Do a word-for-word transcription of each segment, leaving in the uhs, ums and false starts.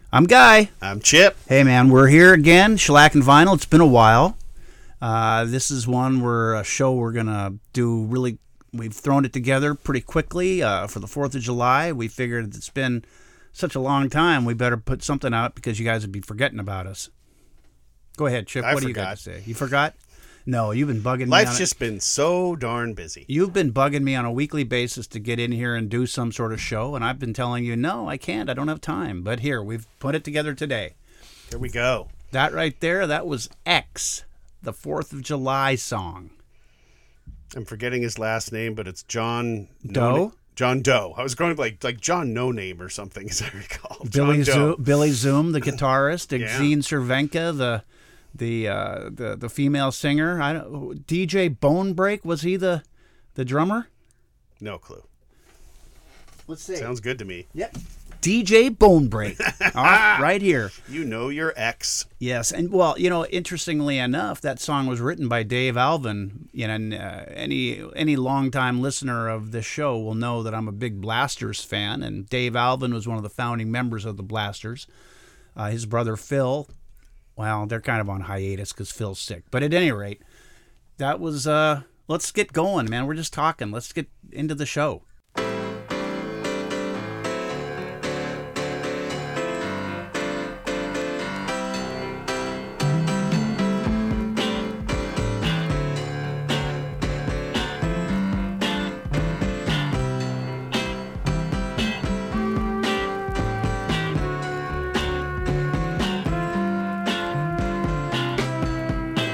I'm Guy. I'm Chip. Hey, man, we're here again, Shellac and Vinyl. It's been a while. Uh, this is one where a show we're going to do really, we've thrown it together pretty quickly uh, for the fourth of July. We figured it's been such a long time, we better put something out because you guys would be forgetting about us. Go ahead, Chip. I what forgot. do you got to say? You forgot? No, you've been bugging me. Life's on just it. been so darn busy. You've been bugging me on a weekly basis to get in here and do some sort of show, and I've been telling you, no, I can't. I don't have time. But here, we've put it together today. Here we go. That right there, that was X, the fourth of July song. I'm forgetting his last name, but it's John Doe? No, John Doe. I was going like like John No Name or something, as I recall. Billy, John Zo- Doe. Billy Zoom, the guitarist, Yeah. Exene Cervenka, the the uh, the the female singer. I don't, D J Bonebreak, was he the the drummer? No clue. Let's see. Sounds good to me. Yep. D J Bonebreak. All right, right here. You know your ex. Yes, and well, you know, interestingly enough, that song was written by Dave Alvin. You know, and, uh, any any longtime listener of this show will know that I'm a big Blasters fan, and Dave Alvin was one of the founding members of the Blasters. Uh, his brother Phil, well, they're kind of on hiatus because Phil's sick. But at any rate, that was. Uh, let's get going, man. We're just talking. Let's get into the show.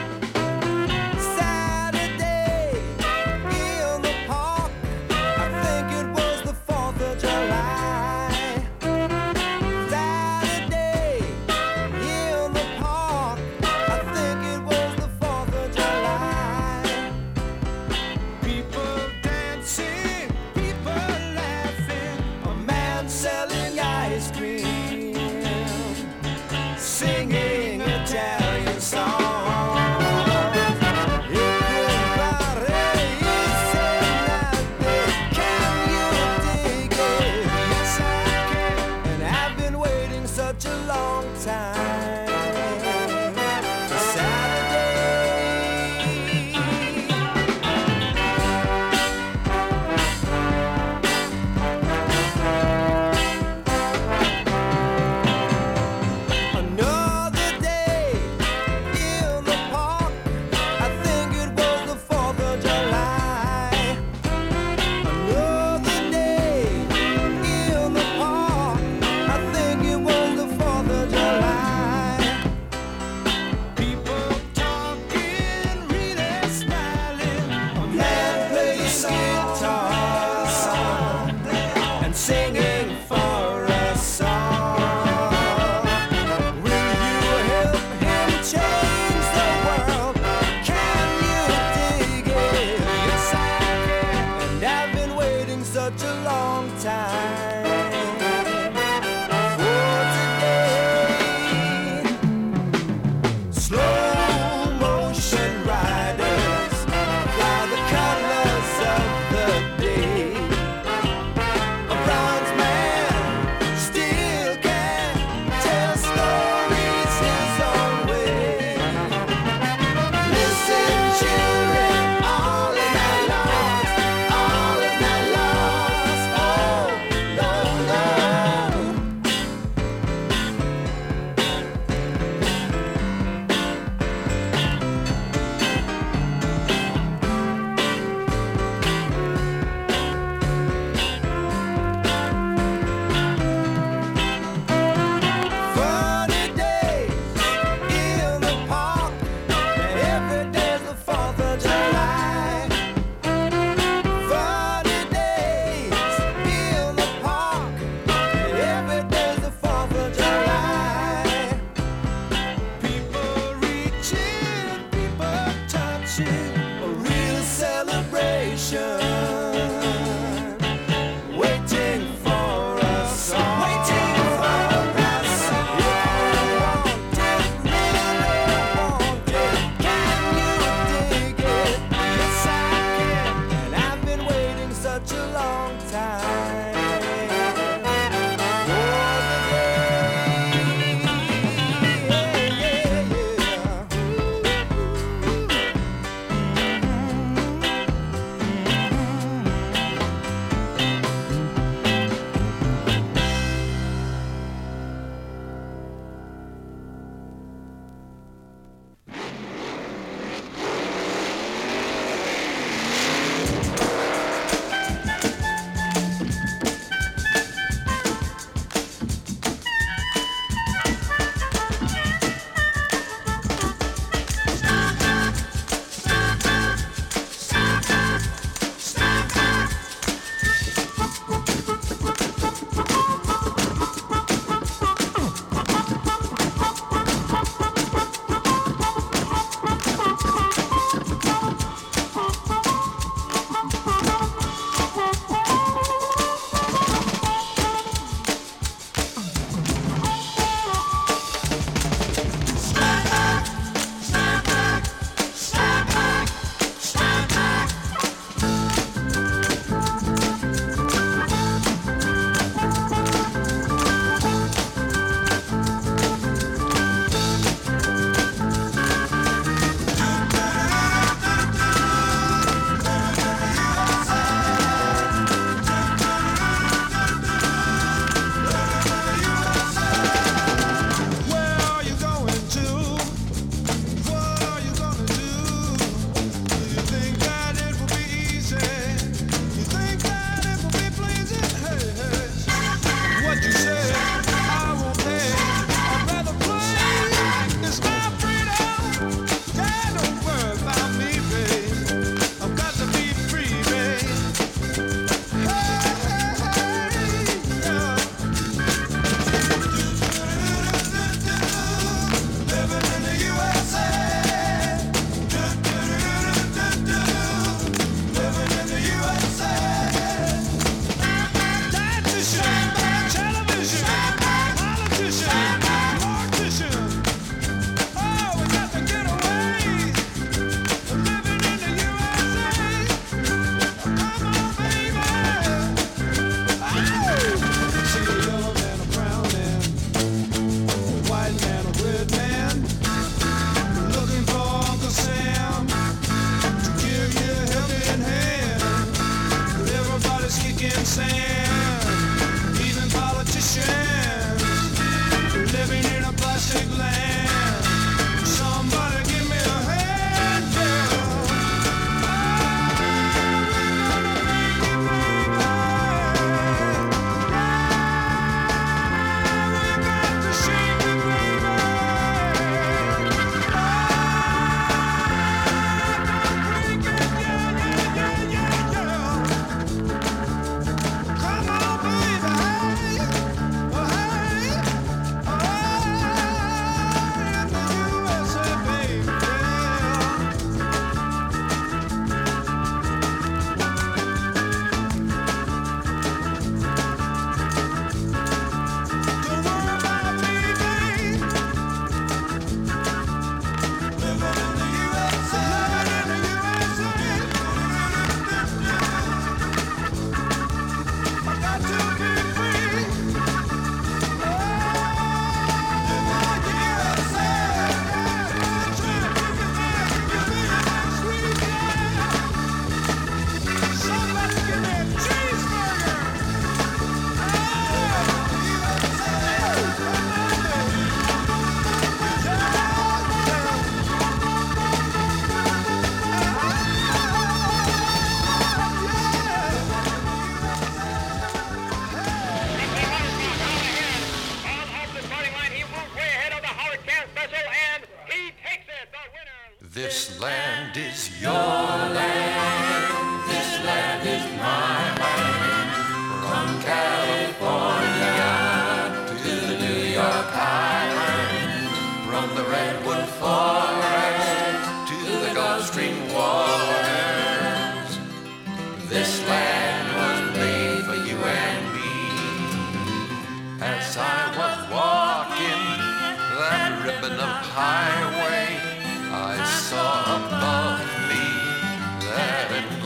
Saturday in the park, I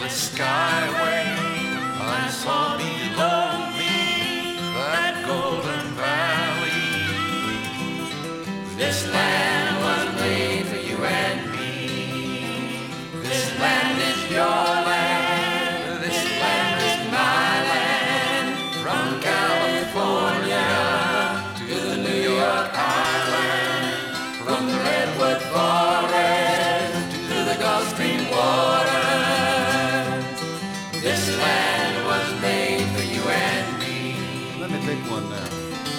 skyway, I saw below me that golden valley. This land was made for you and me. This land is your land. This land is my land. From California to the New York Island, from the Redwood Forest to the Gulf Stream waters. This land was made for you and me. Let me take one now.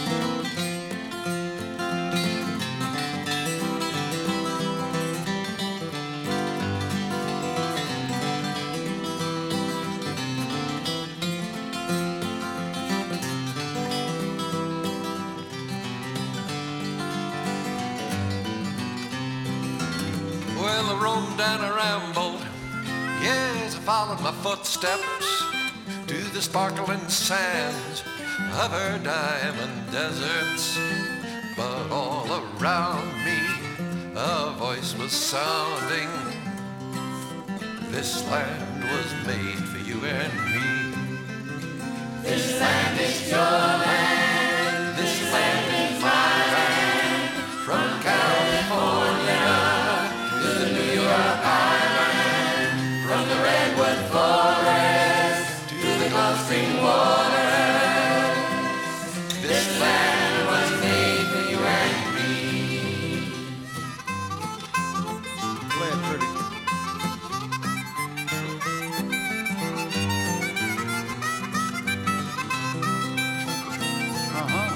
Well, I roamed down a rambled, yes, I followed my footsteps to the sparkling sands of her diamond deserts. But all around me a voice was sounding, this land was made for you and me. This land is your land, this land is my land. From California to the New York Island, from the Redwood Forest to the Gulf Stream waters. This land was made for you and me. Play it pretty. Uh-huh.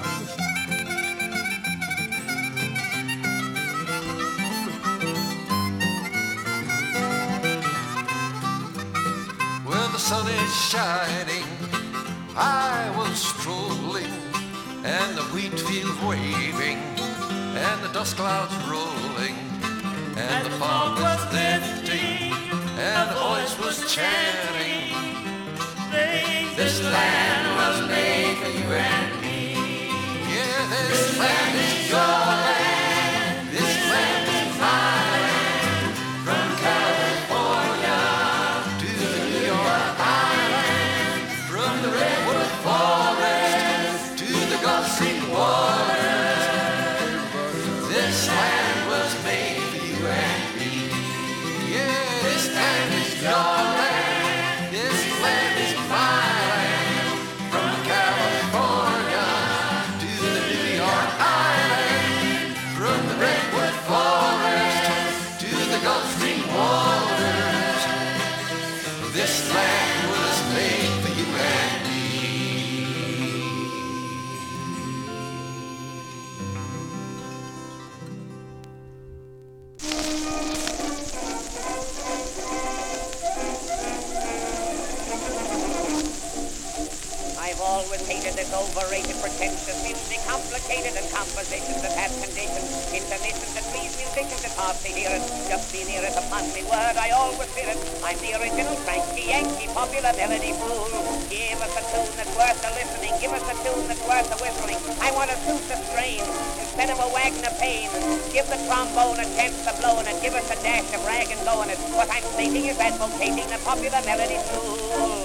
Well, the sun is shining, I was strolling, and the wheat fields waving, and the dust clouds rolling, and the fog was lifting, and the voice was chanting, this land was made for you and me. Yeah, this land is your land, this land is my land. From California to the New York Island, from the Redwood Forest to the Gulf Stream waters. This land was made for you and me. Yeah, this land is your land, this land is my land. From California to the New York Island, from the Redwood Forest to the Gulf Stream waters. This land was made for you and me. I've always hated this overrated, pretentious music, complicated and compositions that have conditions, intermissions that please musicians. It's hard to hear it, just be near it upon me word. I always fear it. I'm the original Frankie Yankee, popular melody fool. Give us a tune that's worth the listening. Give us a tune that's worth the whistling. I want to suit the strain instead of a Wagner pain. Give the trombone a chance to blow and give us a dash of rag and go in it. What I'm stating is advocating the popular melody fool.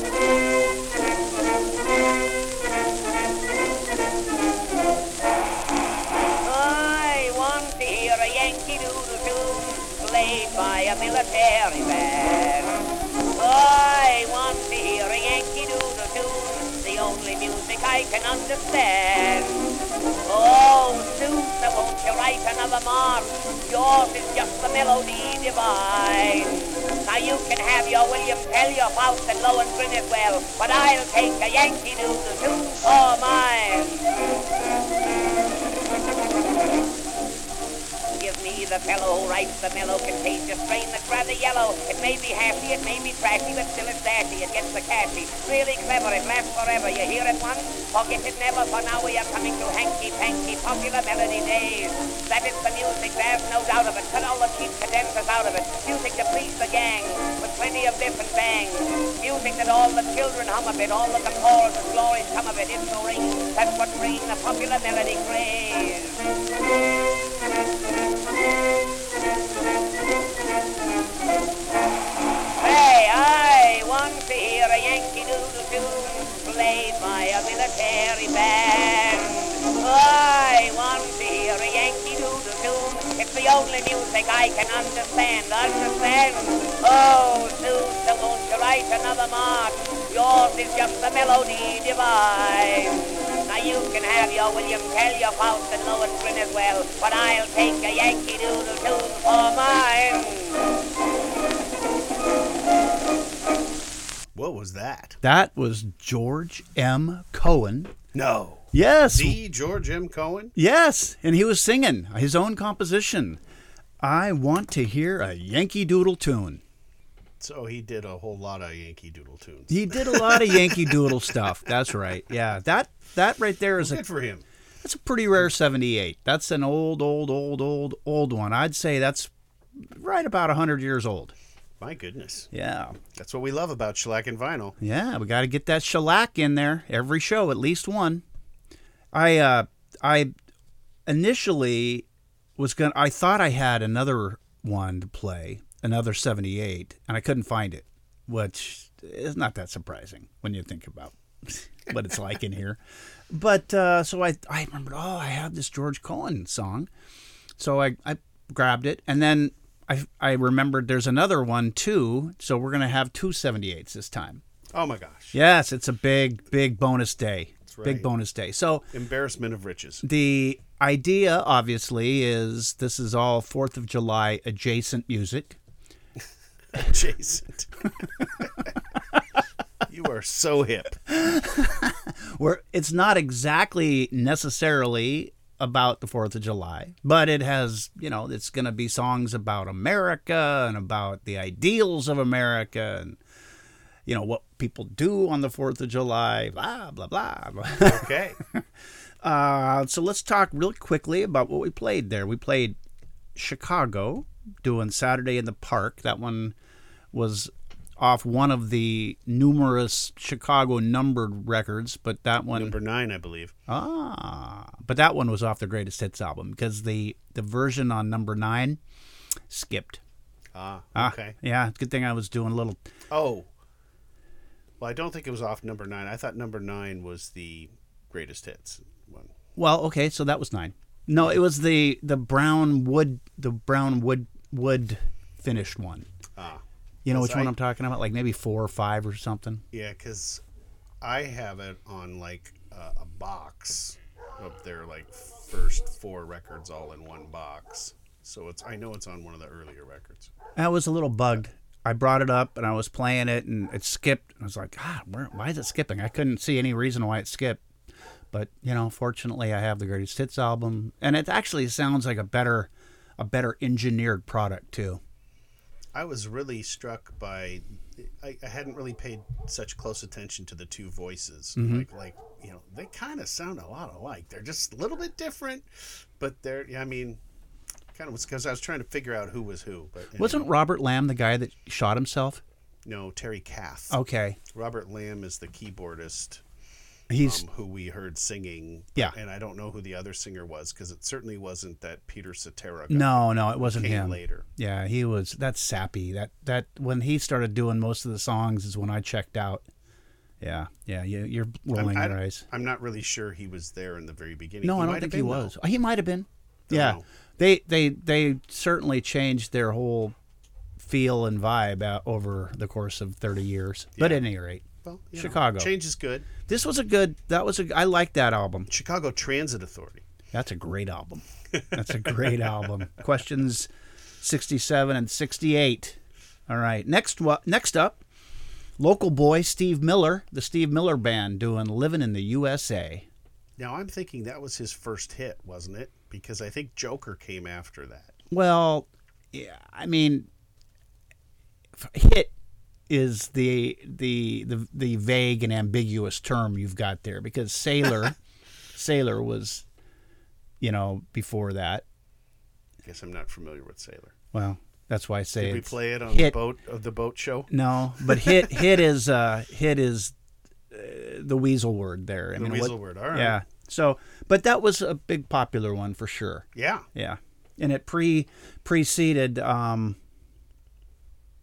I want to hear a Yankee Doodle tune played by a military band. I want to hear a Yankee Doodle tune, the only music I can understand. Oh, Sousa, won't you write another march? Yours is just the melody divine. Now you can have your William Tell, your Faust and Lohengrin as well, but I'll take a Yankee Doodle tune for mine. Give me the fellow who writes the mellow, contagious strain that's rather yellow. It may be happy, it may be trashy, but still it's dashy. It gets the cashy, really clever, it lasts forever. You hear it once, forget it never, for now we are coming to hanky-panky popular melody days. That is the music, there's no doubt of it. Cut all the cheap cadenzas out of it. Music to please the gang, with plenty of different bangs. Music that all the children hum a bit, all of the chorus and glories come of it. It's the ring, that's what brings the popular melody craze. Hey, I played by a military band. I want to hear a Yankee Doodle tune. It's the only music I can understand, understand. Oh, Sousa, won't you write another march? Yours is just a melody divine. Now you can have your William Tell, your Faust and Lohengrin as well, but I'll take a Yankee Doodle tune for mine. What was that? That was George M. Cohen. No. Yes. The George M. Cohen? Yes, and he was singing his own composition. I want to hear a Yankee Doodle tune. So he did a whole lot of Yankee Doodle tunes. He did a lot of Yankee Doodle stuff. That's right. Yeah, that that right there is Good a for him. that's a pretty rare seventy-eight. That's an old, old, old, old, old one. I'd say that's right about one hundred years old. My goodness. Yeah. That's what we love about shellac and vinyl. Yeah, we got to get that shellac in there every show, at least one. I uh, I initially was gonna. I thought I had another one to play, another seventy-eight, and I couldn't find it, which is not that surprising when you think about what it's like in here. But uh, so I I remembered. Oh, I have this George Cohen song, so I I grabbed it, and then I I remembered there's another one too. So we're gonna have two seventy-eights this time. Oh my gosh. Yes, it's a big, big bonus day. That's right. Big bonus day. So Embarrassment of riches. the idea, obviously, is this is all fourth of July adjacent music. Adjacent. You are so hip. Where it's not exactly necessarily about the fourth of July, but it has, you know, it's going to be songs about America and about the ideals of America and, you know, what people do on the fourth of July, blah, blah, blah. blah. Okay. Uh, so let's talk real quickly about what we played there. We played Chicago, doing Saturday in the Park. That one was off one of the numerous Chicago numbered records, but that one... Number nine, I believe. Ah, but that one was off the Greatest Hits album because the, the version on number nine skipped. Ah, Ah, okay. yeah, good thing I was doing a little... Oh. Well, I don't think it was off number nine. I thought number nine was the Greatest Hits one. Well, okay, so that was nine. No, it was the the brown wood, the brown wood wood finished one. Ah. You know which I- one I'm talking about? Like maybe four or five or something. Yeah, because I have it on like uh, a box of their like first four records all in one box. So it's I know it's on one of the earlier records. I was a little bugged. I brought it up and I was playing it and it skipped. I was like, God, where, why is it skipping? I couldn't see any reason why it skipped. But you know, fortunately, I have the Greatest Hits album, and it actually sounds like a better, a better engineered product too. I was really struck by. I, I hadn't really paid such close attention to the two voices. Mm-hmm. Like, like you know, they kind of sound a lot alike. They're just a little bit different, but they're. I mean, kind of was because I was trying to figure out who was who. But anyway. Wasn't Robert Lamb the guy that shot himself? No, Terry Kath. Okay, Robert Lamb is the keyboardist. he's Um, who we heard singing. Yeah. And I don't know who the other singer was because it certainly wasn't that Peter Cetera guy. no, no, it wasn't came him. later. Yeah, he was. That's sappy. That that when he started doing most of the songs is when I checked out. Yeah, yeah, you, you're rolling I'm, your I, eyes. I'm not really sure he was there in the very beginning. No, He I might don't have think he been, was. though. He might have been. Don't yeah, know. they they they certainly changed their whole feel and vibe out over the course of thirty years. But Yeah. at any rate, Well, you know, Chicago. change is good. This was a good. That was a. I like that album. Chicago Transit Authority. That's a great album. That's a great album. Questions sixty-seven and sixty-eight. All right. Next wa- next up, local boy Steve Miller, the Steve Miller Band, doing "Living in the U S A." Now I'm thinking that was his first hit, wasn't it? Because I think Joker came after that. Well, yeah. I mean, f- hit is the the the the vague and ambiguous term you've got there because Sailor, Sailor was, you know, before that. I guess I'm not familiar with Sailor. Well, that's why I say Did we it's play it on hit. the boat of the boat show? No, but hit hit is uh, hit is uh, the weasel word there. I The mean, weasel what- word. All right. Yeah. So, but that was a big popular one for sure. Yeah. Yeah, and it pre preceded um,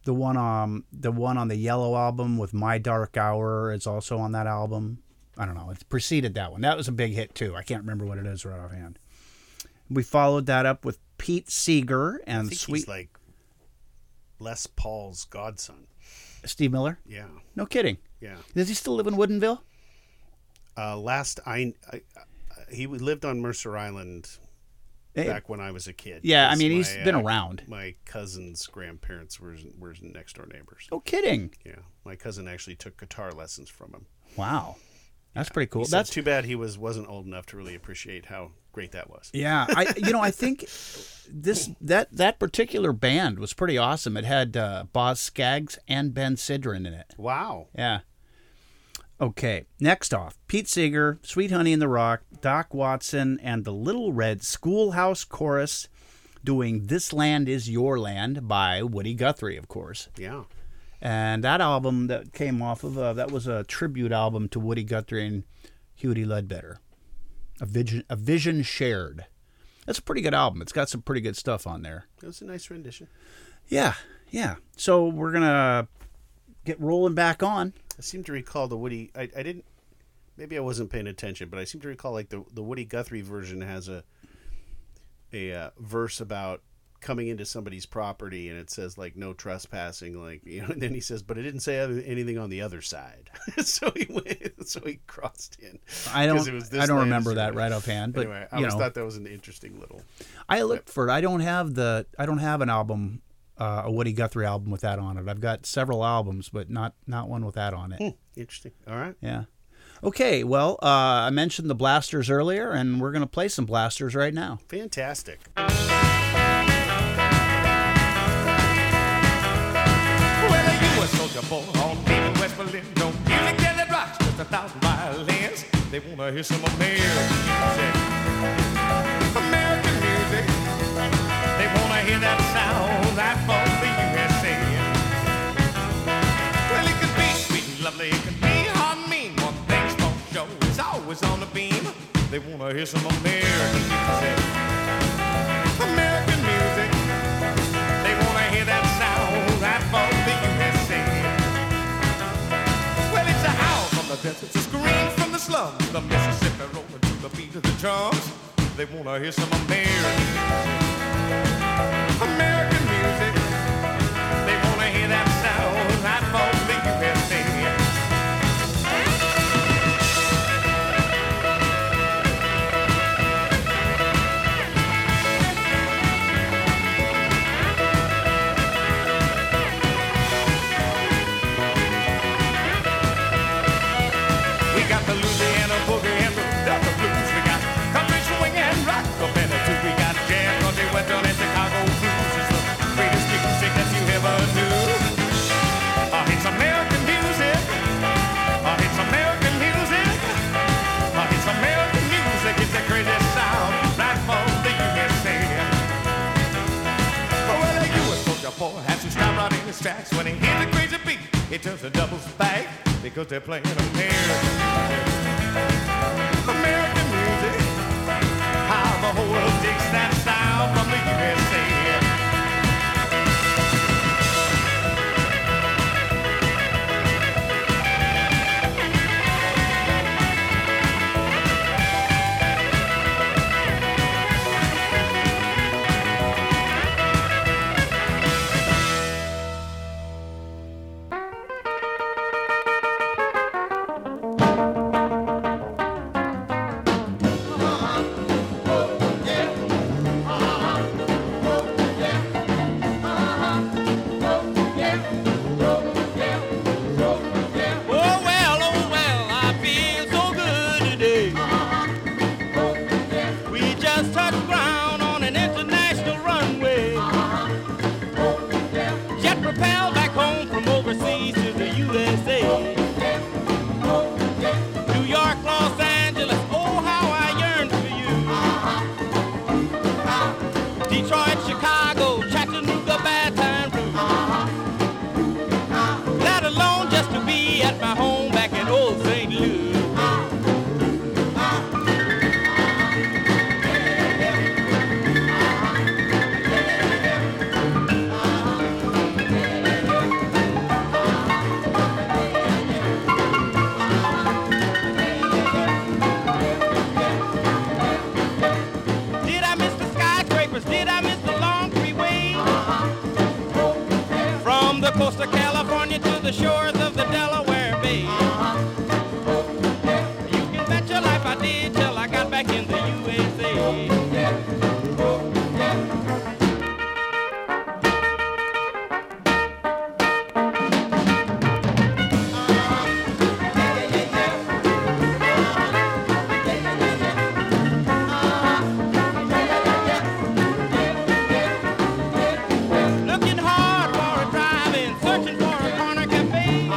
The one um the one on the Yellow album with My Dark Hour is also on that album. I don't know. It preceded that one. That was a big hit too. I can't remember what it is right offhand. We followed that up with Pete Seeger and I think Sweet he's like Les Paul's godson. Steve Miller. Yeah, No kidding. yeah. Does he still live in Woodinville? Uh, last I, I, I he lived on Mercer Island Eh, back when I was a kid. Yeah, I 'Cause mean, he's my, been uh, around. My cousin's grandparents were were next door neighbors. No kidding. Yeah, my cousin actually took guitar lessons from him. Wow. That's pretty cool. He said That's too bad he was wasn't old enough to really appreciate how great that was. Yeah, I you know I think this that that particular band was pretty awesome. It had uh, Boz Scaggs and Ben Sidran in it. Wow. Yeah. Okay, next off, Pete Seeger, Sweet Honey in the Rock, Doc Watson, and the Little Red Schoolhouse Chorus doing This Land Is Your Land by Woody Guthrie, of course. Yeah. And that album that came off of, uh, that was a tribute album to Woody Guthrie and Hughie Ledbetter. A Vision, a Vision Shared. That's a pretty good album. It's got some pretty good stuff on there. It was a nice rendition. Yeah, yeah. So we're going to get rolling back on. I seem to recall the Woody. I, I didn't. Maybe I wasn't paying attention, but I seem to recall like the the Woody Guthrie version has a a uh, verse about coming into somebody's property, and it says like no trespassing, like you know. And then he says, but it didn't say anything on the other side, so he went, so he crossed in. I don't. 'Cause it was this I don't land remember is that your- right offhand, but Anyway, I you always know, thought that was an interesting little. I looked for it. I don't have the. I don't have an album, uh, a Woody Guthrie album with that on it. I've got several albums, but not not one with that on it. Hmm, interesting. All right. Yeah. Okay. Well, uh, I mentioned the Blasters earlier, and we're going to play some Blasters right now. Fantastic. Well, you a soldier born on deep in West Berlin. No music that rocks just a thousand violins. They wanna hear some American music. American music. They wanna hear that sound that from the U S A. Well, it could be sweet and lovely, it could be hard and mean. One thing's for sure, it's always on the beam. They wanna hear some American music. American music. They wanna hear that sound that from the U S A. Well, it's a howl from the desert, a scream from the slums, the Mississippi rolling to the beat of the drums. They wanna hear some American music. American music. They wanna hear that sound that from the U S A. We got the Louisiana boogie and the Delta blues. We got country swing and rock up in it too. We got jazz, country, western, and Chicago blues. It's the greatest music that you ever knew. Uh, it's American music. Uh, it's American music. Uh, it's American music. It's the crazy sound right from the U S A. Oh, well, a U S soldier boy has to stop right in his tracks when he hears the crazy beat. He turns and doubles back because they're playing American music. American music. How the whole world digs that sound from the U S A. shores of the Delaware Bay. You can bet your life I did till I got back in the U S A. Looking hard for a drive-in, searching for a corner cafe,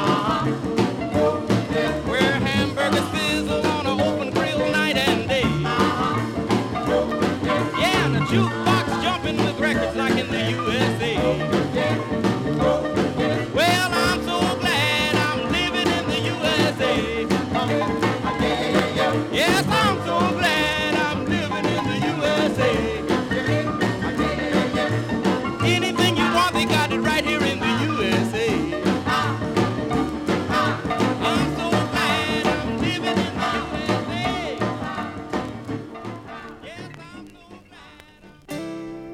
where hamburgers sizzle on an open grill night and day. Yeah, and the jukebox jumping with records like in the U S A. Well, I'm so glad I'm living in the U S A. Yes, I'm so glad I'm living in the U S A. Anything you want, they got it right here in the U S A. I'm so glad I'm living in the U S A. Yes, I'm so glad.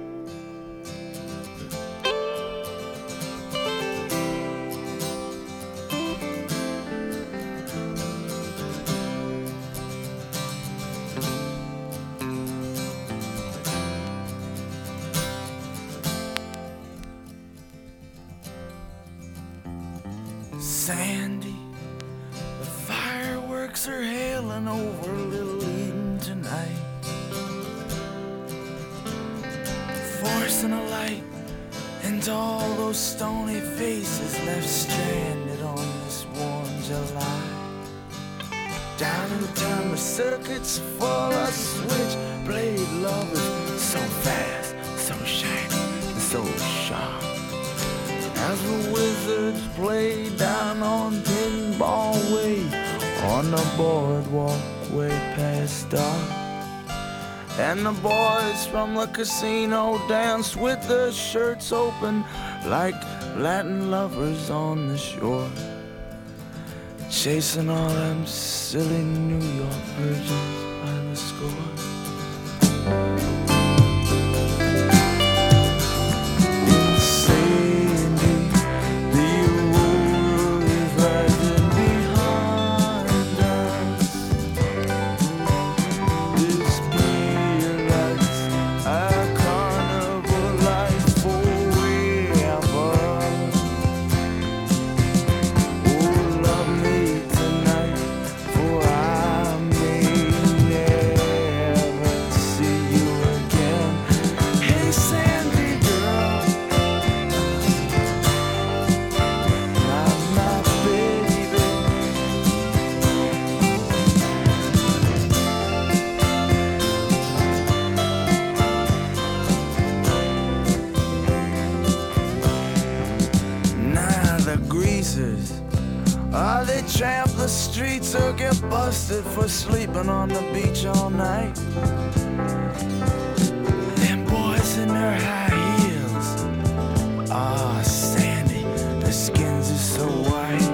Sandy, the fireworks are hailing over Little Eden tonight, forcing a light into all those stony faces left stranded on this warm July. Down in town, the circuits full of switchblade lovers, so fast, so shiny, and so sharp. As the wizards play down on Pinball Way, on the boardwalk way past dark. And the boys from the casino dance with their shirts open like Latin lovers on the shore, chasing all them silly New York virgins by the score. Ah, they tramp the streets or get busted for sleeping on the beach all night. Them boys in their high heels, ah, Sandy, their skins are so white.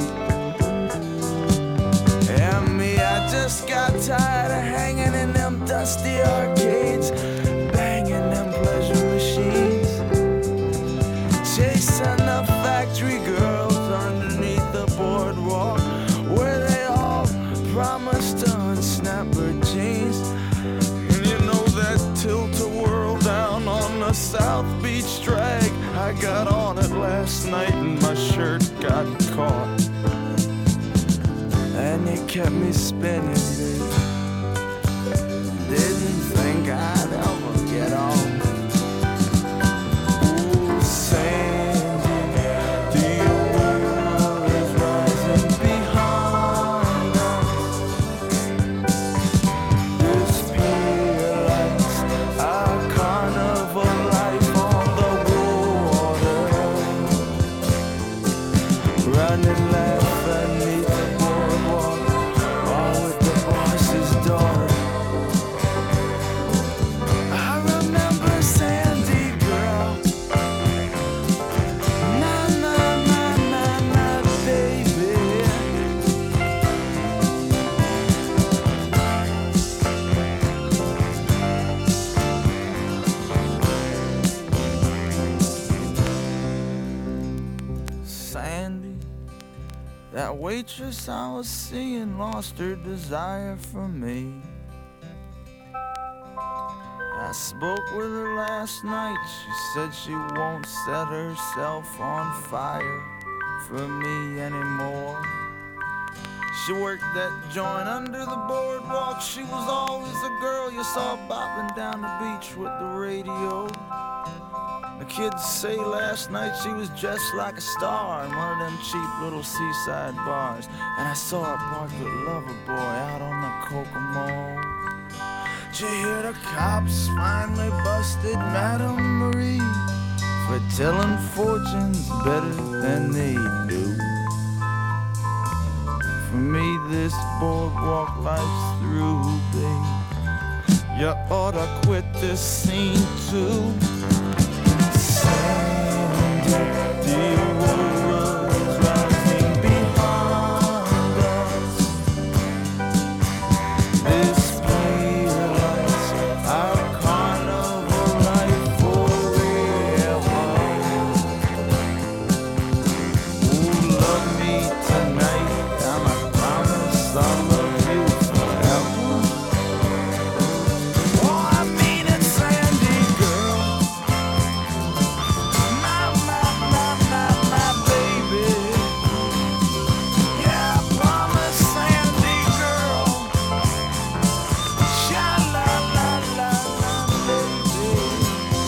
And me, I just got tired of hanging in them dusty arcades, banging them pleasure machines, chasing the factory girls underneath the boardwalk, where they all promised to unsnap her jeans. And you know that tilt-a-whirl down on the South Beach drag, I got on it last night and my shirt got caught, and it kept me spinning, baby. Didn't think I'd ever get on. Ooh, Sandy, the world is rising behind us. This pier lights our carnival life on the water, running laughing beneath the boardwalk, all with the boss's daughter. I remember Sandy girl, na na na na na baby. Sandy, That waitress I was seeing lost her desire for me. I spoke with her last night. She said she won't set herself on fire for me anymore. She worked that joint under the boardwalk. She was always a girl you saw bopping down the beach with the radio. The kids say last night she was dressed like a star in one of them cheap little seaside bars. And I saw her parked with Loverboy out on the Kokomo. Did you hear the cops finally busted Madame Marie for telling fortunes better than they do? For me this boardwalk life's through, babe. You ought to quit this scene too. Sandy, the aurора's rising behind us. This pier lights our carnival life forever. Oh, love me tonight, and I promise I'll love you forever. Oh, I mean it, Sandy girl. My, my, my, my, my baby. Yeah, I promise, Sandy girl. Sha la la la la, baby.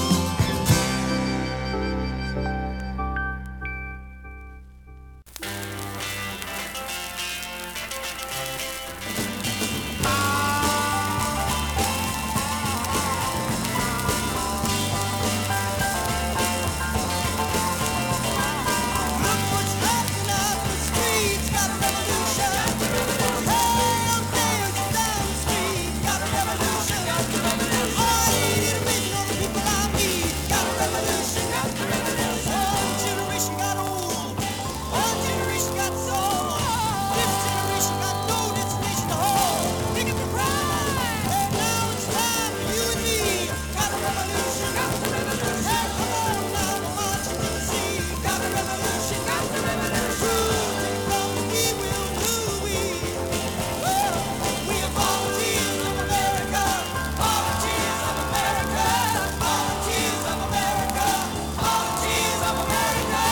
Look what's happening up the streets, got a revolution. Hey, I'm dancing down the street, got a revolution. All eighty million of the people I meet, got a revolution. One generation got old, one generation got soul. This generation got no destination to hold. Pick up your pride, and now it's time for you and me. Got a revolution. Hey, come on now, we're marching to the sea. Got a revolution. Cruising from the we will do we. Oh, we are volunteers of America. Volunteers of America. Volunteers of America. Volunteers of America.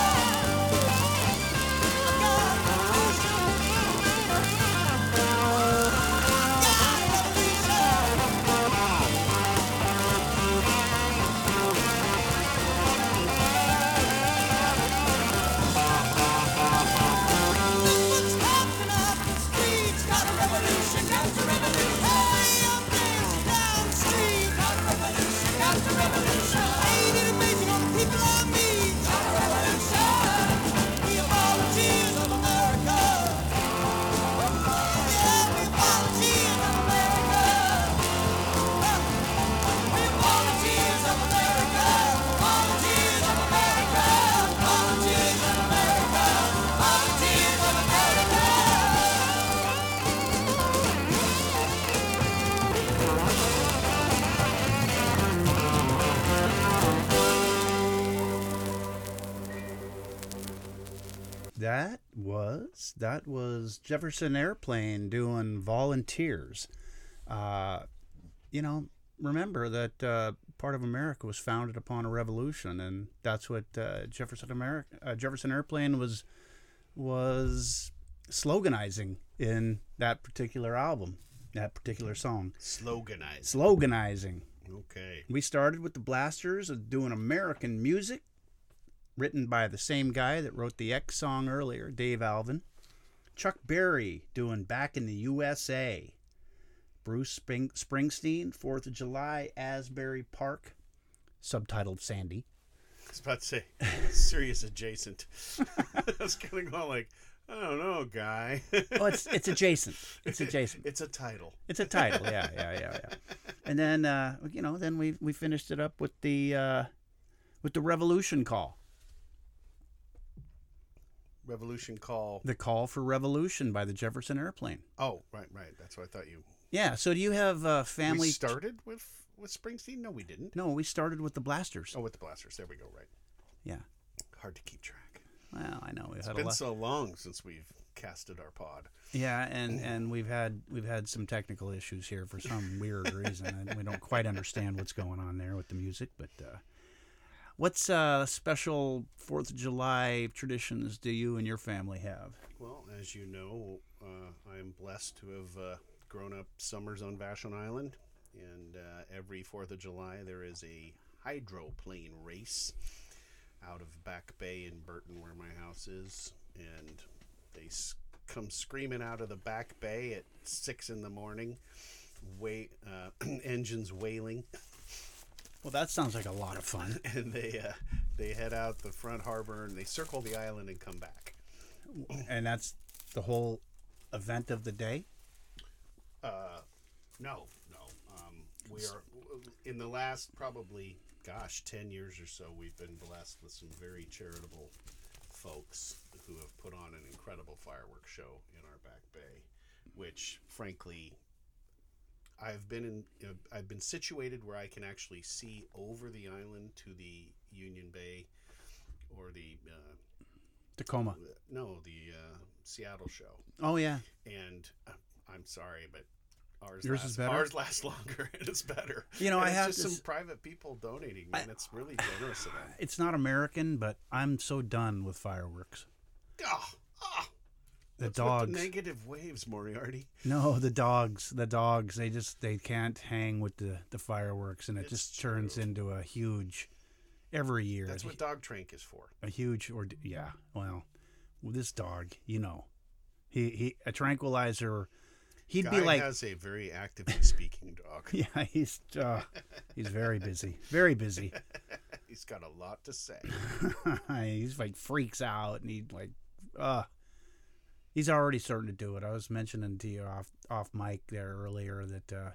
Got a revolution. What's happening up the streets? Got a revolution. Got a revolution. Hey, I'm dancing down the street. Got a revolution. Got a revolution. Ain't it amazing all the people I meet? Got a revolution. We are volunteers of America. Yeah, we are volunteers of America. We are volunteers of America. Volunteers of America. Volunteers of America. Volunteers of America. That was that was Jefferson Airplane doing Volunteers. Uh, you know, remember that uh, part of America was founded upon a revolution, and that's what uh, Jefferson America uh, Jefferson Airplane was was sloganizing in that particular album, that particular song. Sloganized. Sloganizing. Okay. We started with the Blasters of doing American music, written by the same guy that wrote the X song earlier, Dave Alvin. Chuck Berry doing Back in the U S A. Bruce Spring- Springsteen, fourth of July, Asbury Park, subtitled Sandy. I was about to say, serious adjacent. I was kind of going like, I don't know, guy. Oh, it's it's adjacent. It's adjacent. It's a title. It's a title. Yeah, yeah, yeah, yeah. And then uh, you know, then we we finished it up with the uh, with the Revolution Call. Revolution Call. The Call for Revolution by the Jefferson Airplane. Oh, right, right. That's what I thought you. Yeah. So do you have uh, family? We started with with Springsteen. No, we didn't. No, we started with the Blasters. Oh, with the Blasters. There we go. Right. Yeah. Hard to keep track. Well, I know we've It's had a been lot. so long since we've casted our pod. Yeah, and, and we've had we've had some technical issues here for some weird reason, and we don't quite understand what's going on there with the music. But uh, what's uh, special Fourth of July traditions do you and your family have? Well, as you know, uh, I am blessed to have uh, grown up summers on Vashon Island, and uh, every Fourth of July there is a hydroplane race out of Back Bay in Burton, where my house is, and they s- come screaming out of the Back Bay at six in the morning, wa- uh, engines wailing, Well, that sounds like a lot of fun. and they uh, they head out the front harbor and they circle the island and come back. And that's the whole event of the day? No, no. Um, we are in the last probably, gosh, ten years or so. We've been blessed with some very charitable folks who have put on an incredible fireworks show in our Back Bay, which, frankly, I've been in. You know, I've been situated where I can actually see over the island to the Union Bay, or the uh, Tacoma. no, the uh, Seattle show. Oh, yeah. And uh, I'm sorry, but ours Yours lasts, is better? Ours lasts longer and it's better. You know, And I it's have just to some s- private people donating, man. it's really generous of them. It's not American, but I'm so done with fireworks. Oh, oh, The what's with dogs. the negative waves, Moriarty. No, the dogs. The dogs. They just they can't hang with the, the fireworks, and it It's just turns true. into a huge. Every year, That's what dog trank is for. a huge or yeah. Well, with this dog, you know, he he a tranquilizer. He'd Guy be like, has a very actively speaking dog. yeah, he's uh, he's very busy, very busy. He's got a lot to say. He's like freaks out, and he like, uh, he's already starting to do it. I was mentioning to you off off mic there earlier that, uh,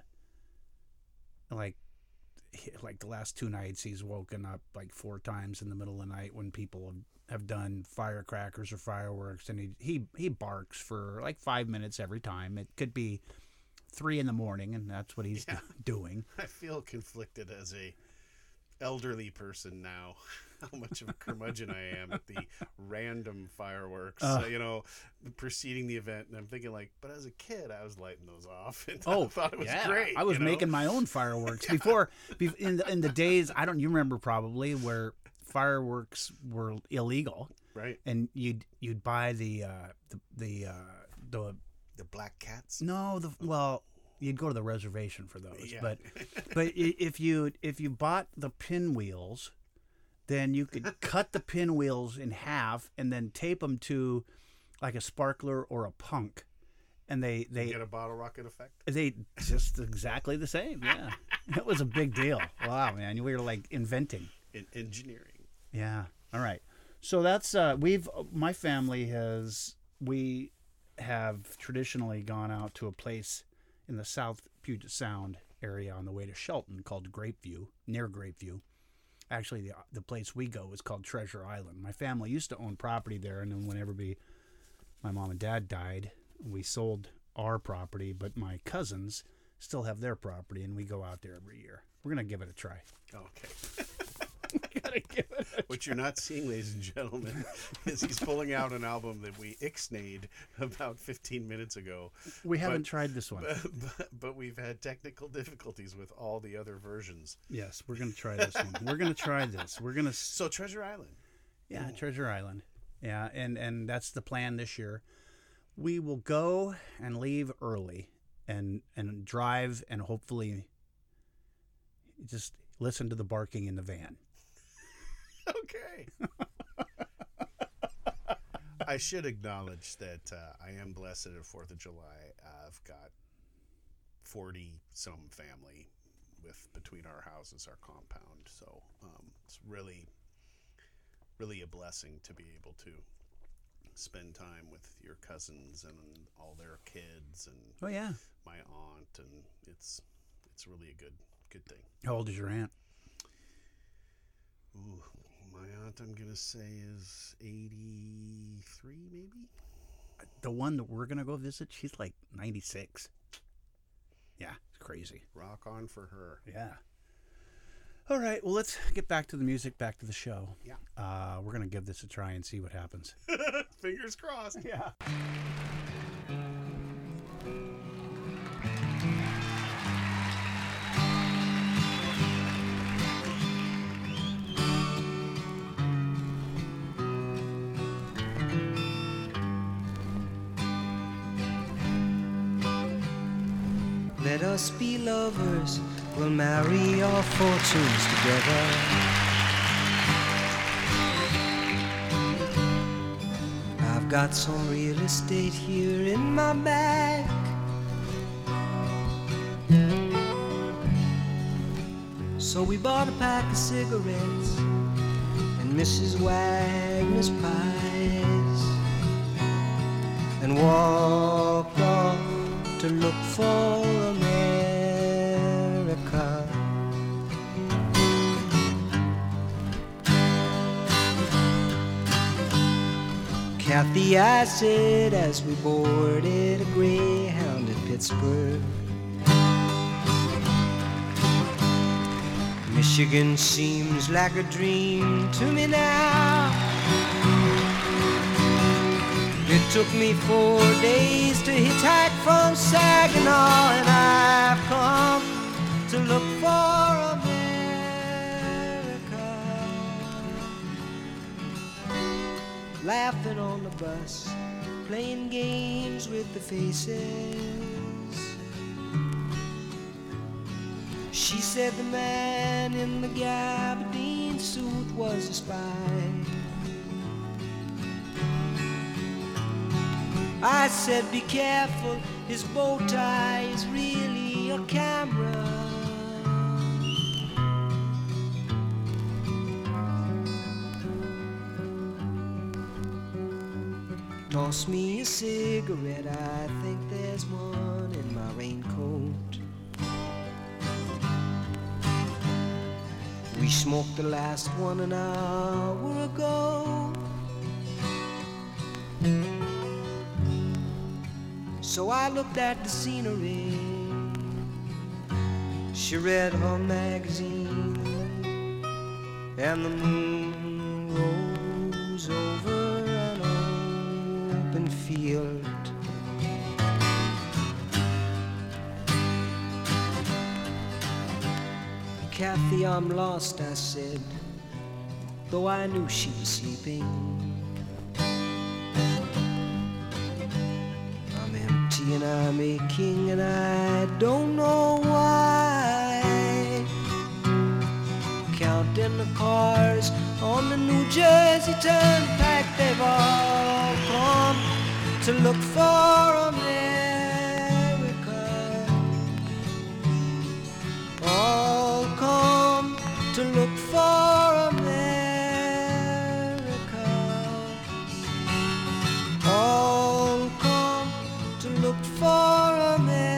like, he- like the last two nights he's woken up like four times in the middle of the night when people have, have done firecrackers or fireworks, and he he he barks for like five minutes every time. It could be three in the morning, and that's what he's Yeah. doing. I feel conflicted as a elderly person now, how much of a curmudgeon I am at the random fireworks, uh, you know, preceding the event. And I'm thinking, like, but as a kid, I was lighting those off, and Oh, I thought it was yeah. great. I was you know? making my own fireworks before. be- in the, in the days, I don't. You remember probably where fireworks were illegal, right. and you'd you'd buy the uh, the the uh, the The black cats. no the well. You'd go to the reservation for those, Yeah. but but i- if you if you bought the pinwheels, then you could cut the pinwheels in half and then tape them to like a sparkler or a punk, and they they Get a bottle rocket effect. they just exactly the same. Yeah, it was a big deal. Wow, man, we were like inventing. In engineering. Yeah. All right. So that's uh, we've my family has we have traditionally gone out to a place in the South Puget Sound area on the way to Shelton called Grapeview, near Grapeview. Actually, the the place we go is called Treasure Island. My family used to own property there, and then when everybody, my mom and dad died, we sold our property, but my cousins still have their property, and we go out there every year. We're gonna give it a try. Okay. Gotta give it a What you're not seeing, ladies and gentlemen, is he's pulling out an album that we ixnayed about fifteen minutes ago. We haven't But- tried this one. But, but we've had technical difficulties with all the other versions. Yes, we're gonna try this one. We're gonna try this. We're gonna, s- So Treasure Island. yeah, Treasure Island. Yeah, and and that's the plan this year. We will go and leave early, and and drive, and hopefully just listen to the barking in the van. Okay. I should acknowledge that uh, I am blessed at fourth of July. I've got forty some family with between our houses, our compound. So um, it's really, really a blessing to be able to spend time with your cousins and all their kids and Oh yeah. my aunt, and it's it's really a good good thing. How old is your aunt? Ooh, my aunt, I'm gonna say, is eighty-three, maybe. The one that we're gonna go visit, she's like ninety-six. Yeah, it's crazy. Rock on for her. Yeah. All right, well, let's get back to the music, back to the show. Yeah. Uh, we're going to give this a try and see what happens. Fingers crossed. Yeah. Let us be lovers, we'll marry our fortunes together. I've got some real estate here in my bag. So we bought a pack of cigarettes and Missus Wagner's pies and walked off to look for America. Kathy, I said as we boarded a Greyhound in Pittsburgh, Michigan seems like a dream to me now. It took me four days to hitchhike from Saginaw, and I've come to look for America. Laughing on the bus, playing games with the faces. She said the man in the gabardine suit was a spy. I said, be careful, his bow tie is really a camera. Toss me a cigarette, I think there's one in my raincoat. We smoked the last one an hour ago. So I looked at the scenery. She read her magazine, and the moon rose over an open field. Kathy, I'm lost, I said, though I knew she was sleeping. I'm empty and I'm aching and I don't know why. Counting the cars on the New Jersey Turnpike, they've all come to look for America. All come to look for America. All come to look for America.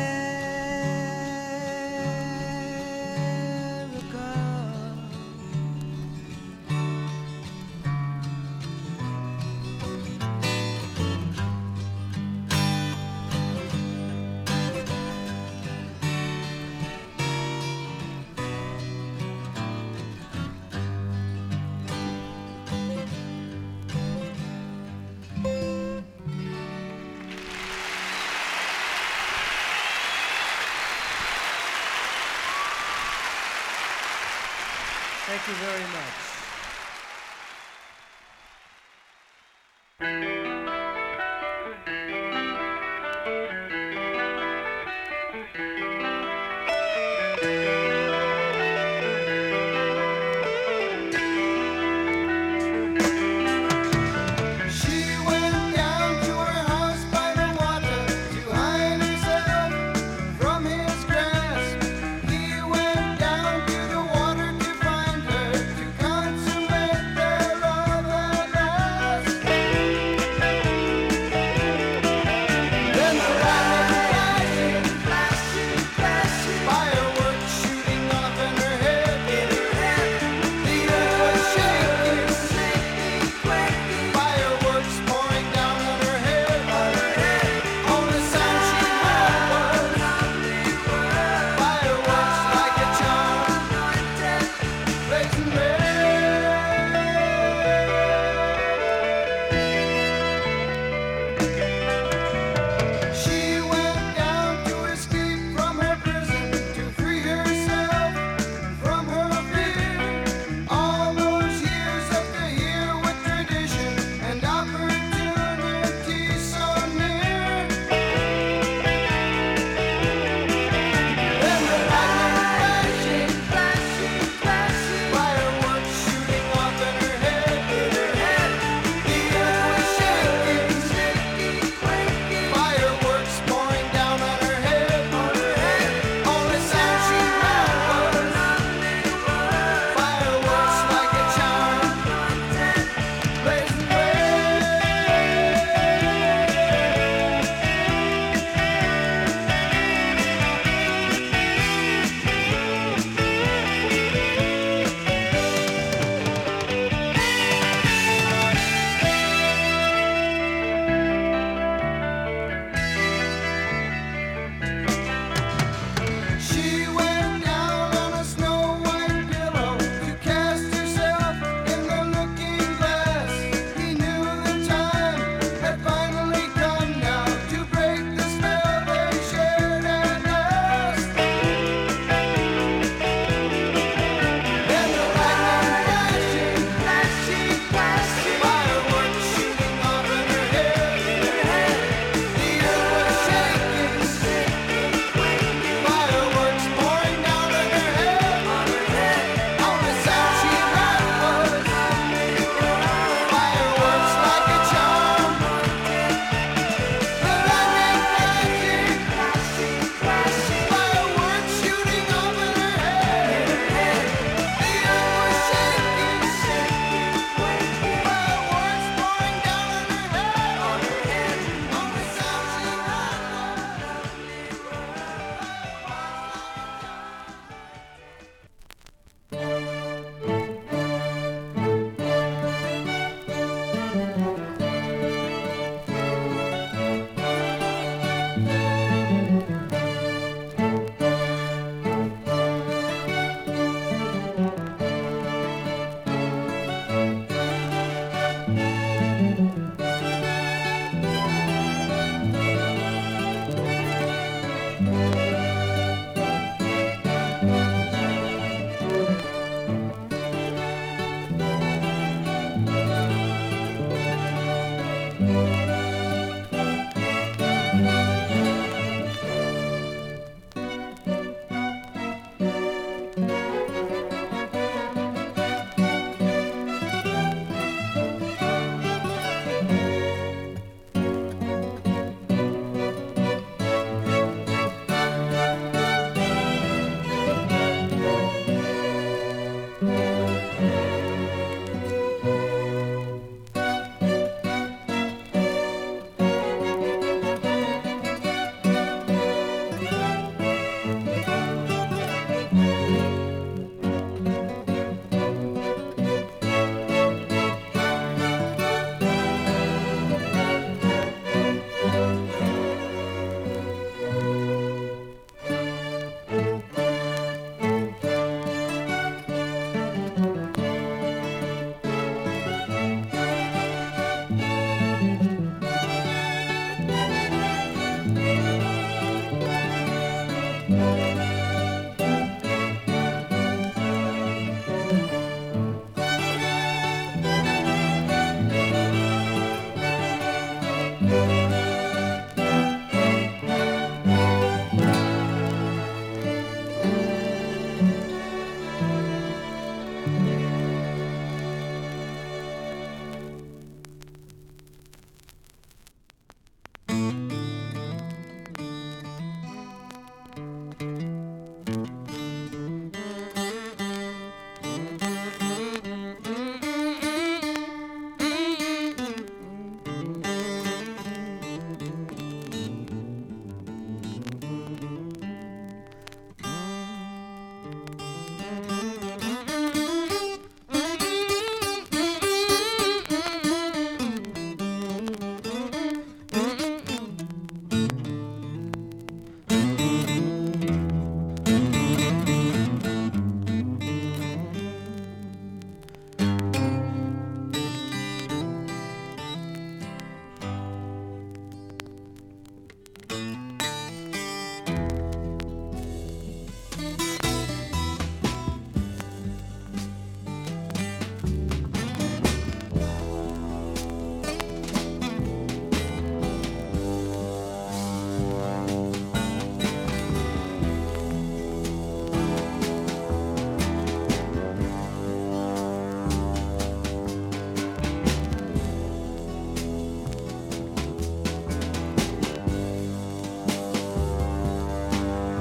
Thank you very much. She went down to her house by the water to hide herself from his grasp. He went down to the water to find her, to come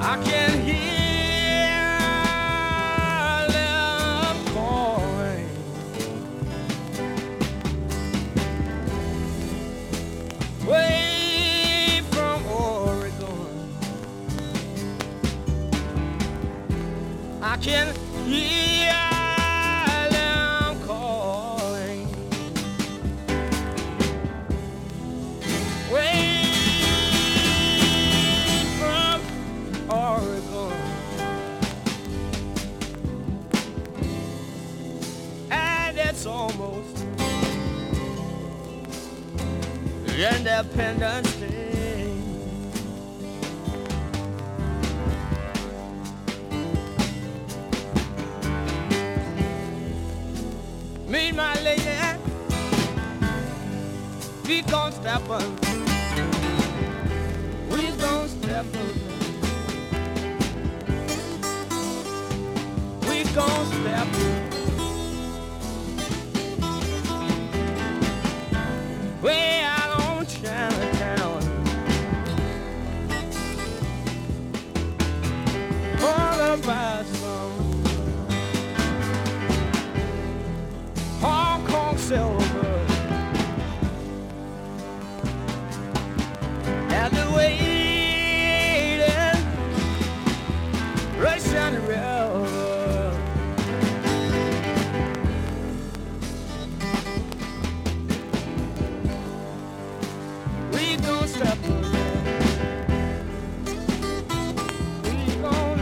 I can hear them calling. Way from Oregon, I can hear them calling. Way from Oregon, and it's almost Independence Day. Me and my lady, we gon' step up. We gon' step up. We gon' step up. Way out on Chinatown, all about some Hong Kong silver, and the waiting Russian river. We gon' step up. We gon'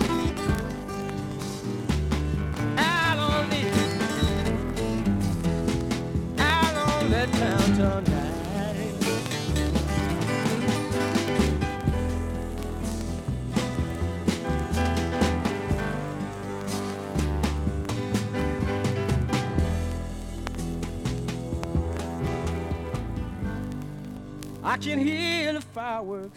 out on the out on that town tonight. I can hear the fireworks.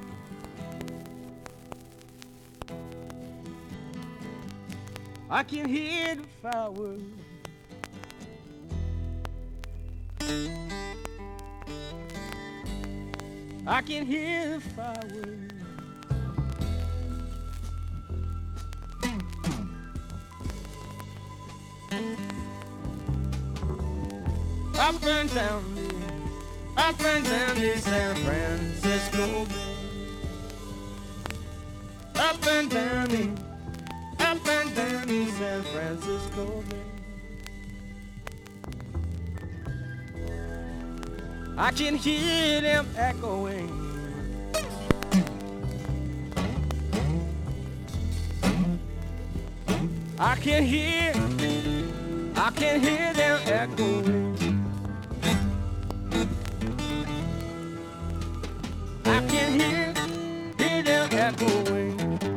I can hear the fireworks. I can hear the fireworks. Up and down, up and down the San Francisco Bay. Up and down the, up and down the San Francisco Bay. I can hear them echoing. I can hear, I can hear them echoing. I can hear, hear them echoing.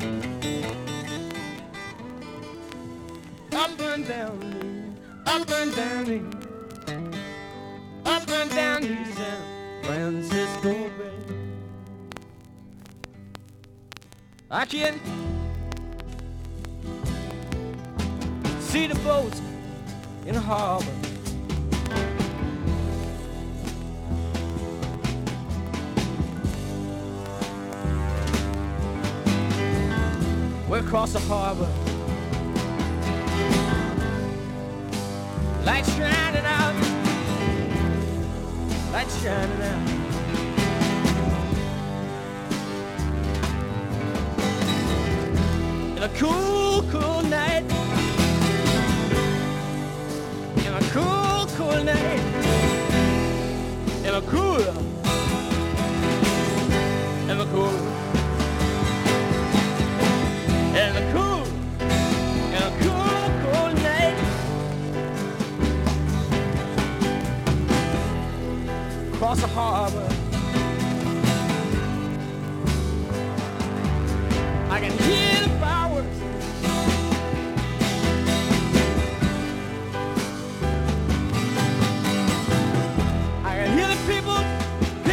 Up and down, up and down, up and down the San Francisco Bay. I can see the boats in the harbor. We're across the harbor, lights shining out, lights shining out. In a cool, cool night, in a cool, cool night, in a cool, in a cool. In a cool, in a cool, cool night, across the harbor, I can hear the fireworks. I can hear the people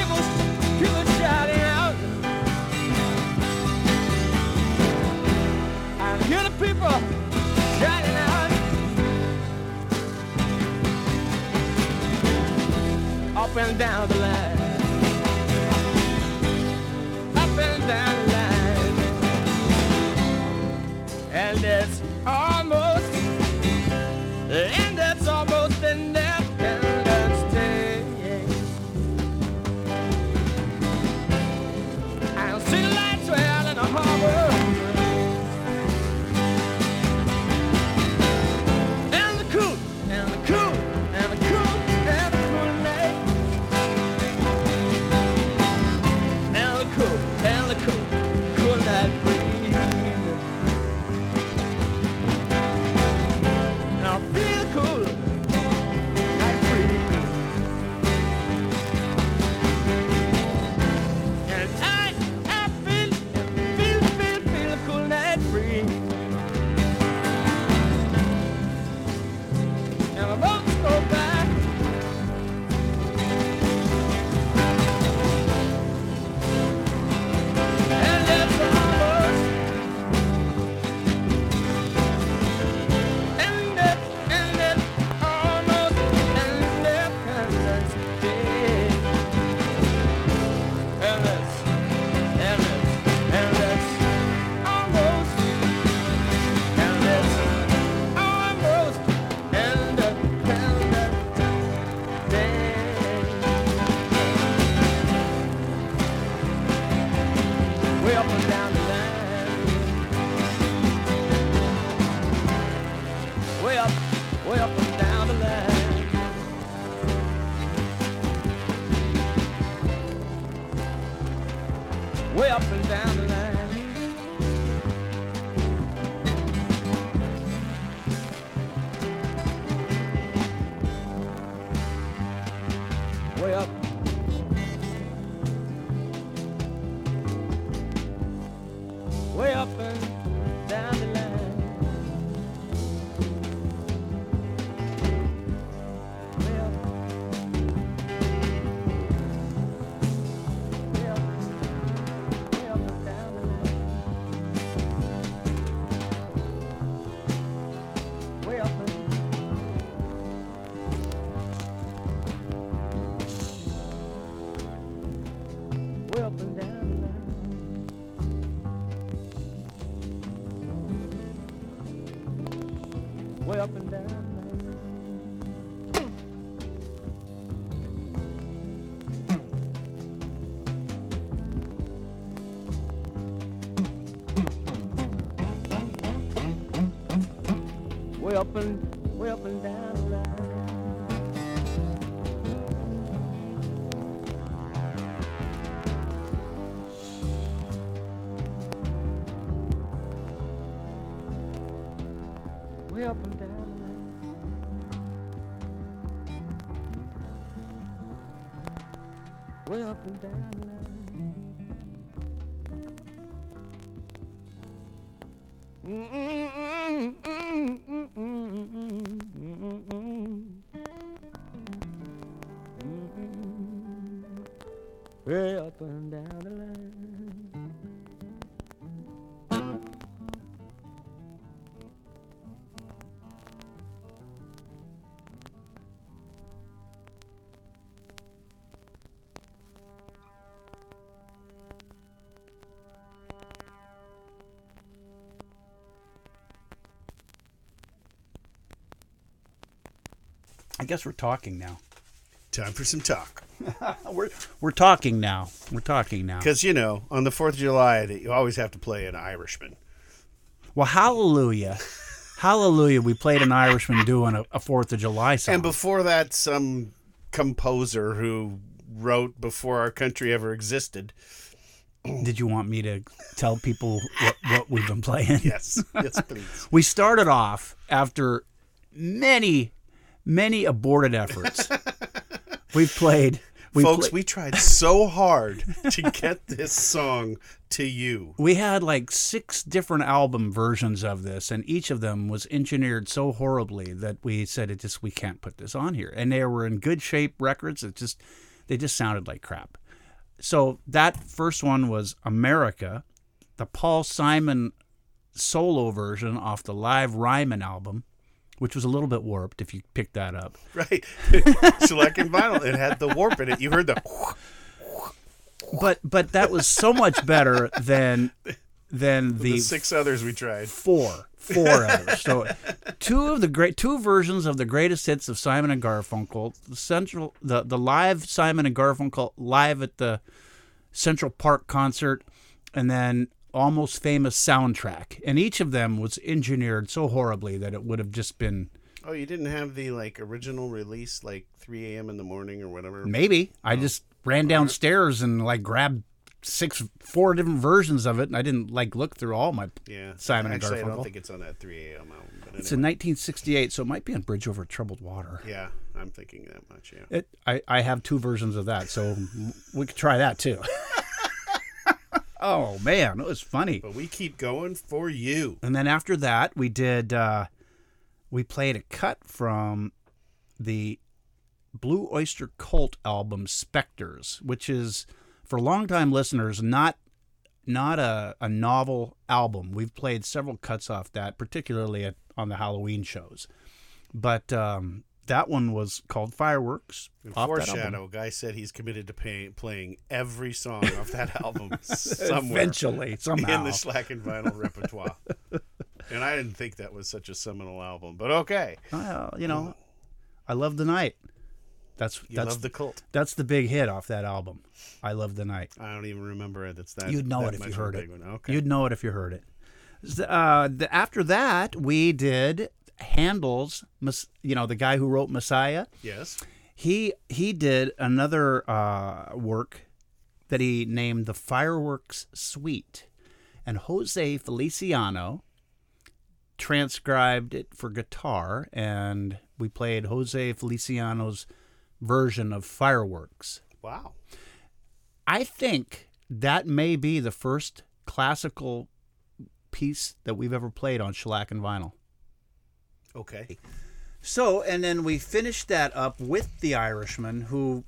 up and down the line. Way up, way up and down the line. Way up and down the line. Way up. Way up and down the line. Way up. Way up. Way up and down the line. Way up and way up and down the line. Way up and down the line. Way up and way up and down the line. Way up and down the line. Way up and down the line. Way up and down the line. I guess we're talking now. Time for some talk. we're we're talking now. We're talking now. Because, you know, on the fourth of July, you always have to play an Irishman. Well, hallelujah. Hallelujah. We played an Irishman doing a, a fourth of July song. And before that, some composer who wrote before our country ever existed. Did you want me to tell people what, what we've been playing? Yes. Yes, please. We started off after many, many aborted efforts. We've played... We Folks, play- we tried so hard to get this song to you. We had like six different album versions of this, and each of them was engineered so horribly that we said it just we can't put this on here. And they were in good shape records. It just they just sounded like crap. So that first one was America, the Paul Simon solo version off the Live Ryman album, which was a little bit warped if you picked that up. Right. Select and vinyl. It had the warp in it. You heard the... But but that was so much better than than the, the six others we tried. Four. Four others. So two of the great two versions of the greatest hits of Simon and Garfunkel, the central the, the live Simon and Garfunkel live at the Central Park concert, and then Almost Famous soundtrack. And each of them was engineered so horribly that it would have just been... Oh, you didn't have the like original release, like three a.m. in the morning or whatever? Maybe. I just ran downstairs and like grabbed six, four different versions of it, and I didn't like look through all my yeah. Simon Actually, and Garfunkel. I don't think it's on that three a.m. album. But anyway. It's in nineteen sixty-eight, so it might be on Bridge Over Troubled Water. Yeah, I'm thinking that much, yeah. It, I, I have two versions of that, so we could try that too. Oh, man, it was funny. But we keep going for you. And then after that, we did, uh, we played a cut from the Blue Oyster Cult album, Spectres, which is, for longtime listeners, not not a, a novel album. We've played several cuts off that, particularly at, on the Halloween shows. But um, that one was called Fireworks. In off that Foreshadow, album. Guy said he's committed to pay, playing every song off that album somewhere. Eventually, somehow. In the Slack and Vinyl repertoire. And I didn't think that was such a seminal album, but okay. Well, you know, I love the night. That's You that's love the Cult. that's the big hit off that album. I Love the Night. I don't even remember it. It's that. You'd know that it if much you of a heard big it. one. Okay. You'd know it if you heard it. S- Uh, the, after that, we did Handel's. Mes- You know, the guy who wrote Messiah. Yes. He he did another uh, work that he named the Fireworks Suite, and Jose Feliciano transcribed it for guitar, and we played Jose Feliciano's version of Fireworks. Wow. I think that may be the first classical piece that we've ever played on shellac and vinyl. Okay. So, and then we finished that up with The Irishman, who,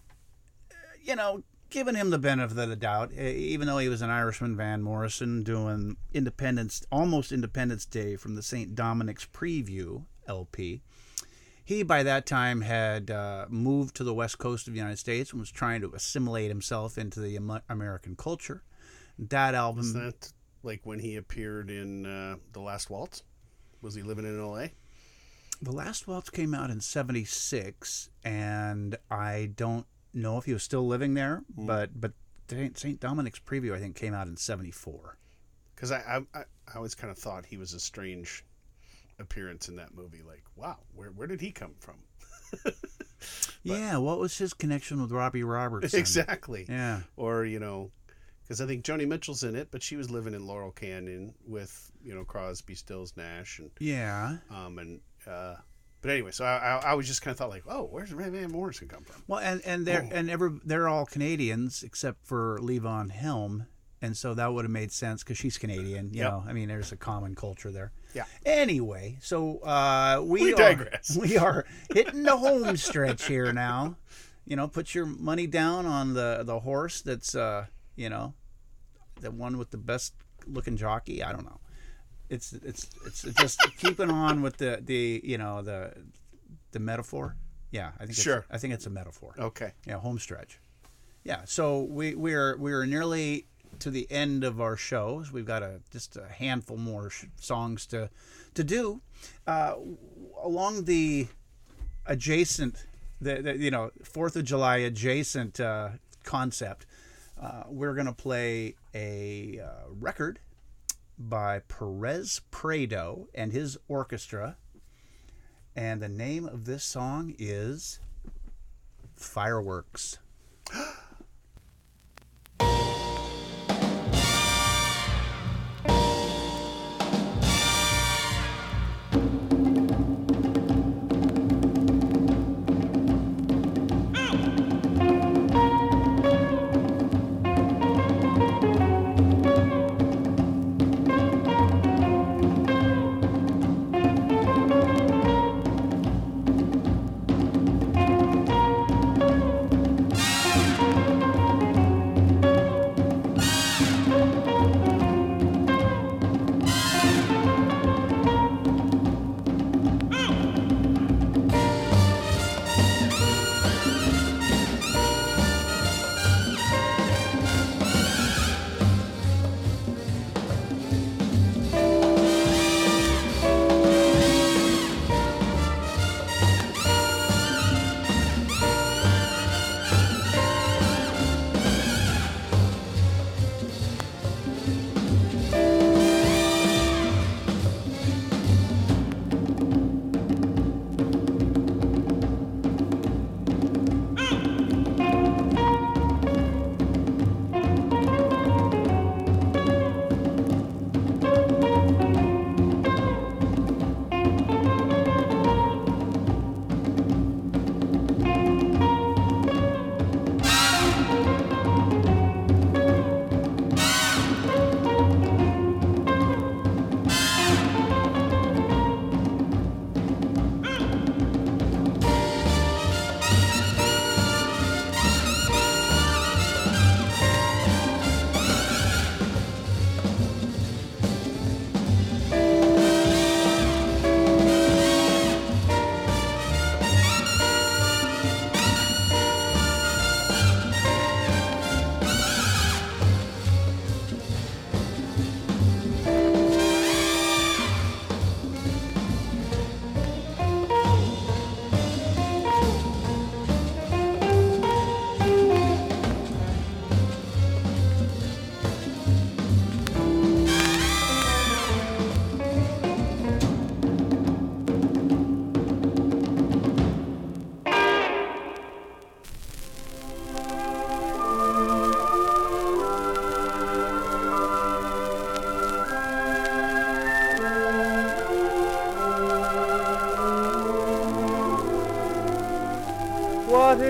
you know, giving him the benefit of the doubt, e- even though he was an Irishman, Van Morrison, doing Independence, almost Independence Day from the Saint Dominic's Preview L P. He, by that time, had uh, moved to the west coast of the United States and was trying to assimilate himself into the Am- American culture. That album... Is that like when he appeared in uh, The Last Waltz? Was he living in L A? The Last Waltz came out in seventy-six, and I don't know if he was still living there, Mm. but but Saint Dominic's Preview, I think, came out in seventy-four. Because I, I, I I always kind of thought he was a strange appearance in that movie. Like, wow, where where did he come from? Yeah, what was his connection with Robbie Robertson? Exactly. Yeah. Or, you know, because I think Joni Mitchell's in it, but she was living in Laurel Canyon with, you know, Crosby, Stills, Nash, and Yeah. um and uh, but anyway, so I I, I was just kind of thought like, oh, where's Van Morrison come from? Well, and and they're Oh. and every they're all Canadians except for Levon Helm, and so that would have made sense because she's Canadian. You Yep. know, I mean, there's a common culture there. Yeah. Anyway, so uh, we, We are, digress. We are hitting the home stretch here now. You know, put your money down on the the horse that's uh, you know, the one with the best looking jockey. I don't know. It's it's it's just keeping on with the, the you know the the metaphor. Yeah, I think Sure. It's, I think it's a metaphor. Okay. Yeah, home stretch. Yeah, so we we're we're nearly to the end of our shows. We've got a just a handful more sh- songs to to do uh, along the adjacent the, the you know Fourth of July adjacent uh, concept. Uh, we're gonna play a uh, record by Perez Prado and his orchestra, and the name of this song is Fireworks. Fireworks.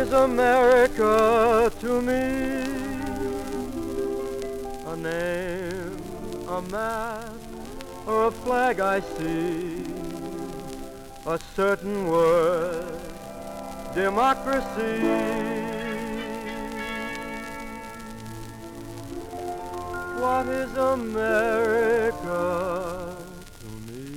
is America to me? A name, a map, or a flag I see? A certain word, democracy. What is America to me?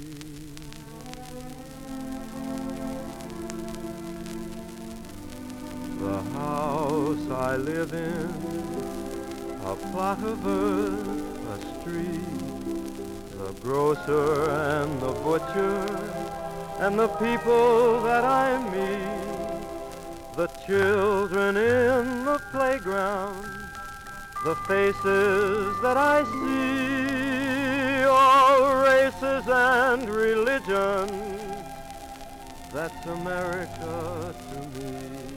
The house I live in, a plot of earth, a street, the grocer and the butcher, and the people that I meet, the children in the playground, the faces that I see, all races and religions, that's America to me.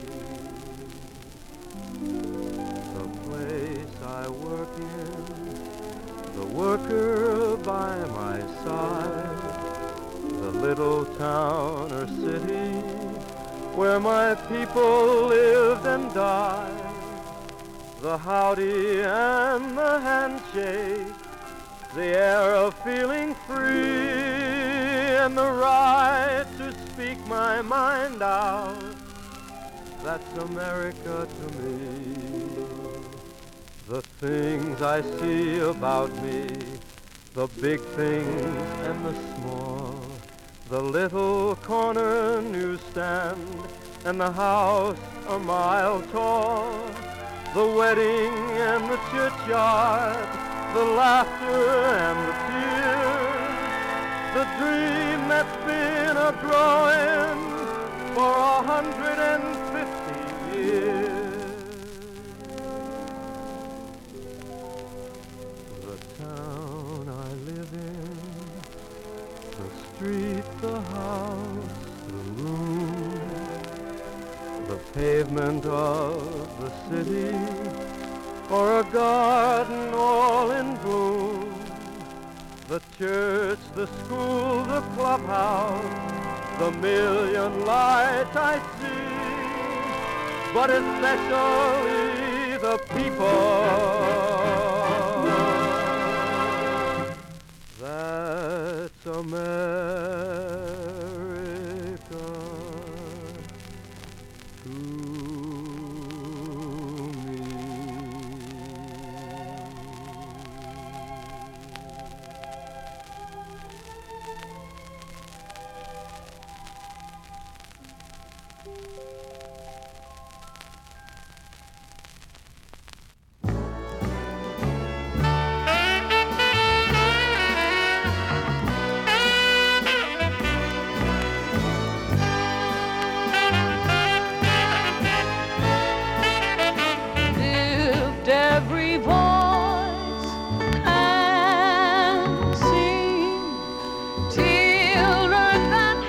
The place I work in, the worker by my side, the little town or city where my people lived and died, the howdy and the handshake, the air of feeling free, and the right to speak my mind out, that's America to me. The things I see about me, the big things and the small, the little corner newsstand and the house a mile tall, the wedding and the churchyard, the laughter and the tears, the dream that's been a-growing for a hundred and fifty years. The town I live in, the street, the house, the room, the pavement of the city, or a garden all in bloom, the church, the school, the clubhouse, the million lights I see, but especially the people. That's America to me. Lift every voice and sing till earth and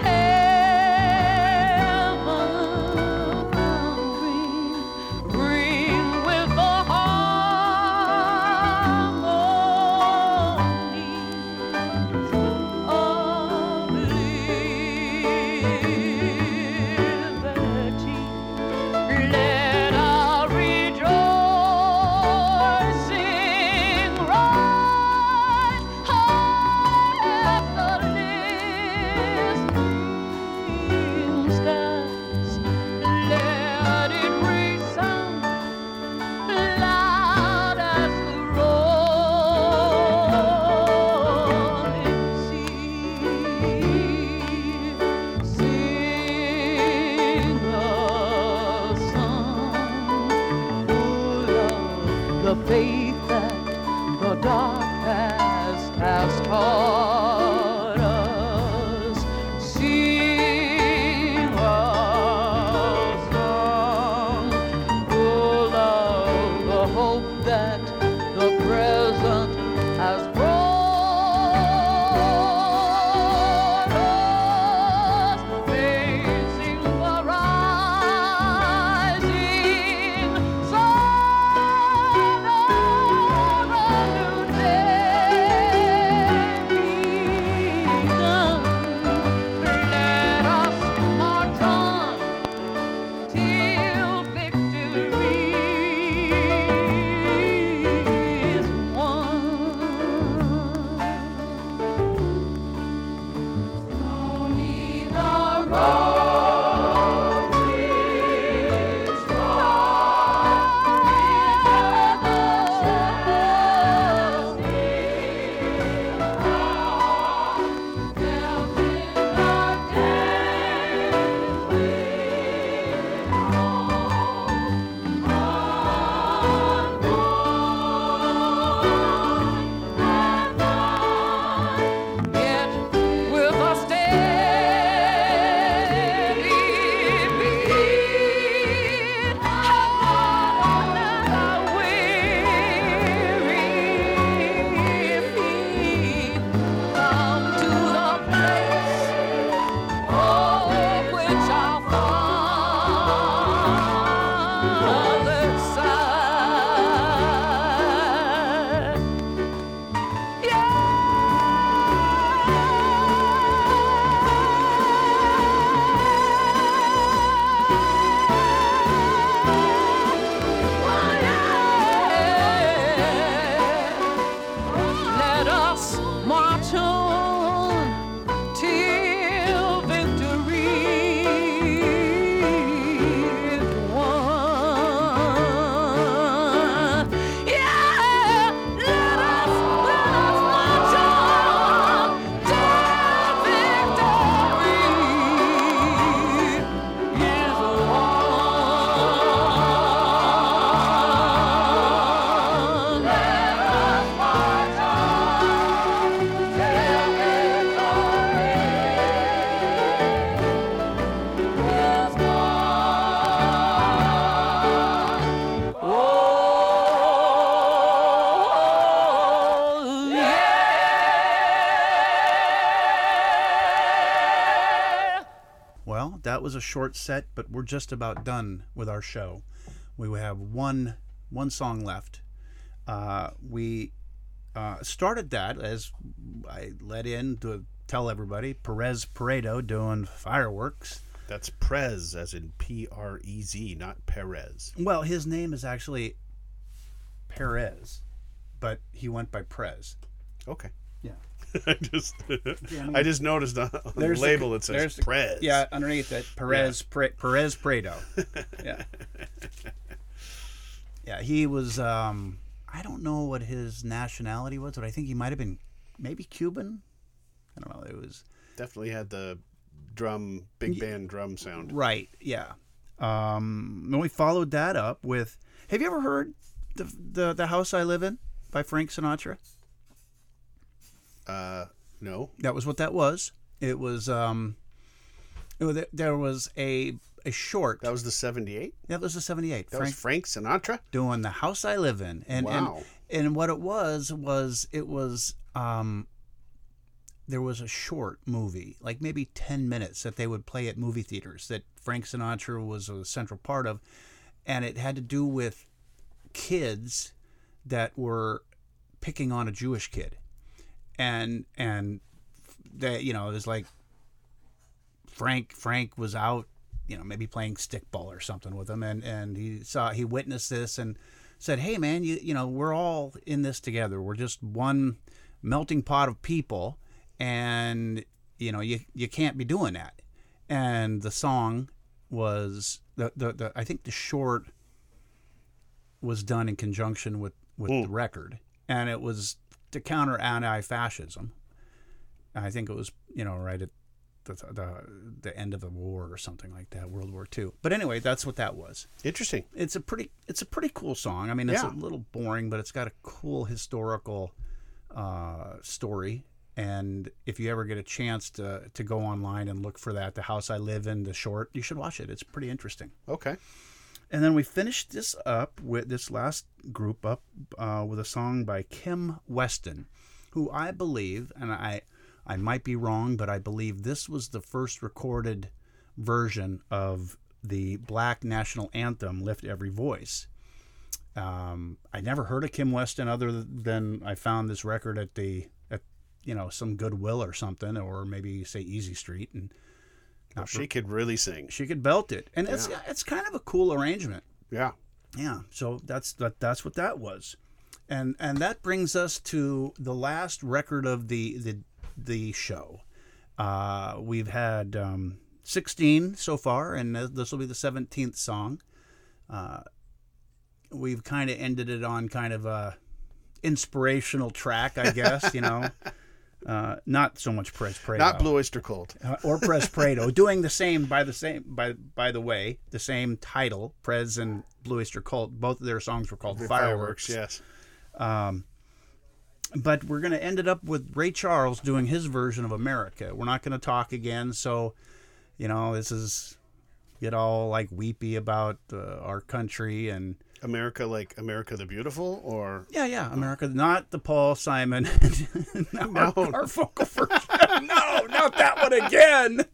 heaven ring, ring with the harmonies of liberty. Let our rejoicing rise high as the listening skies. Let it resound loud as the rolling sea. Sing a song full of the faith that the dark past has taught us. Sing a song full of the hope that the present has brought us, facing the rising sun of a new day begun. Let us march on till that was a short set, but we're just about done with our show. We have one one song left. Uh, we uh, started that, as I let in to tell everybody, Perez Paredo doing Fireworks. That's Prez, as in P R E Z, not Perez. Well, his name is actually Perez, but he went by Prez. Okay. Yeah. I just I mean, I just noticed on, on the There's the- label it says there's the- Prez. Yeah, underneath it, Perez Pre, Perez Prado. Yeah. Yeah, he was. Um, I don't know what his nationality was, but I think he might have been maybe Cuban. I don't know. It was Definitely had the drum, big band drum sound. right. Yeah. Um, and we followed that up with. Have you ever heard the the the House I Live In by Frank Sinatra? Uh, no. That was what that was. It was. Um, it was there was a a short. That was the seventy-eight? That was the seventy-eight. That was Frank Sinatra? Doing The House I Live In. And, Wow. and and what it was was it was um there was a short movie, like maybe ten minutes, that they would play at movie theaters that Frank Sinatra was a central part of, and it had to do with kids that were picking on a Jewish kid. And and that, you know, it was like Frank Frank was out, you know, maybe playing stickball or something with him, and, and he saw he witnessed this and said, "Hey man, you you know, we're all in this together. We're just one melting pot of people, and you know, you you can't be doing that." And the song was the the, the I think the short was done in conjunction with with Mm. the record, and it was to counter anti-fascism. I think it was, you know, right at the, the the end of the war or something like that, World War Two. But anyway, that's what that was. Interesting. It's a pretty it's a pretty cool song. I mean, it's Yeah. a little boring, but it's got a cool historical uh, story. And if you ever get a chance to to go online and look for that, The House I Live In, the short, you should watch it. It's pretty interesting. Okay. And then we finished this up with this last group up uh, with a song by Kim Weston, who I believe, and I I might be wrong, but I believe this was the first recorded version of the Black National Anthem, Lift Every Voice. Um, I never heard of Kim Weston other than I found this record at the at you know some Goodwill or something, or maybe say Easy Street, and Well, she could really sing. she could belt it, and it's Yeah. it's kind of a cool arrangement. Yeah. Yeah, so that's that. That's what that was, and and that brings us to the last record of the the the show. Uh, we've had um, sixteen so far, and this will be the seventeenth song. Uh, we've kind of ended it on kind of a inspirational track, I guess. You know, uh, not so much Prez Prado, Not Blue Oyster Cult. uh, or Prez Prado, doing the same by the same by by the way, the same title. Prez and Blue Oyster Cult, both of their songs were called Fireworks. Yes. Um, but we're going to end it up with Ray Charles doing his version of America. We're not going to talk again, so you know this is get all like weepy about uh, our country and America, like America the Beautiful, or yeah, yeah, America, not the Paul Simon, no, No. our, Garfunkel version. No, not that one again.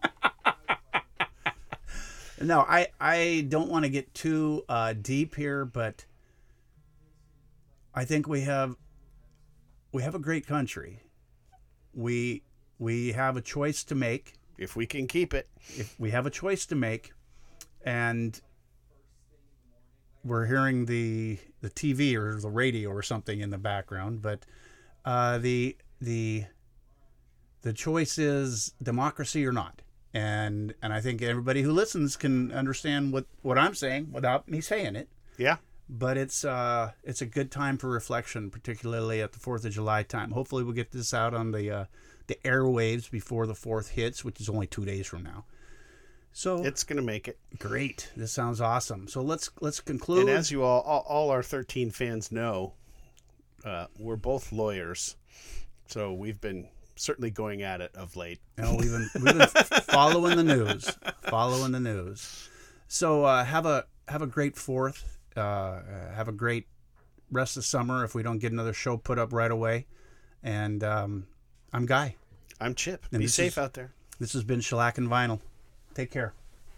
No, I, I don't want to get too uh, deep here, but I think we have we have a great country. We we have a choice to make. if we can keep it. If we have a choice to make, and we're hearing the the T V or the radio or something in the background, but uh, the the the choice is democracy or not. And and I think everybody who listens can understand what, what I'm saying without me saying it. Yeah. But it's uh it's a good time for reflection, particularly at the Fourth of July time. Hopefully we'll get this out on the uh, the airwaves before the Fourth hits, which is only two days from now. So It's gonna make it. great. This sounds awesome. So let's let's conclude. And as you all, all, all our thirteen fans know, uh, we're both lawyers, so we've been certainly going at it of late. You know, we've been we've been following the news, following the news. So uh, have a have a great Fourth. Uh, have a great rest of summer. If we don't get another show put up right away, and um, I'm Guy. I'm Chip. And Be this safe is- out there. This has been Shellac and Vinyl. Take care.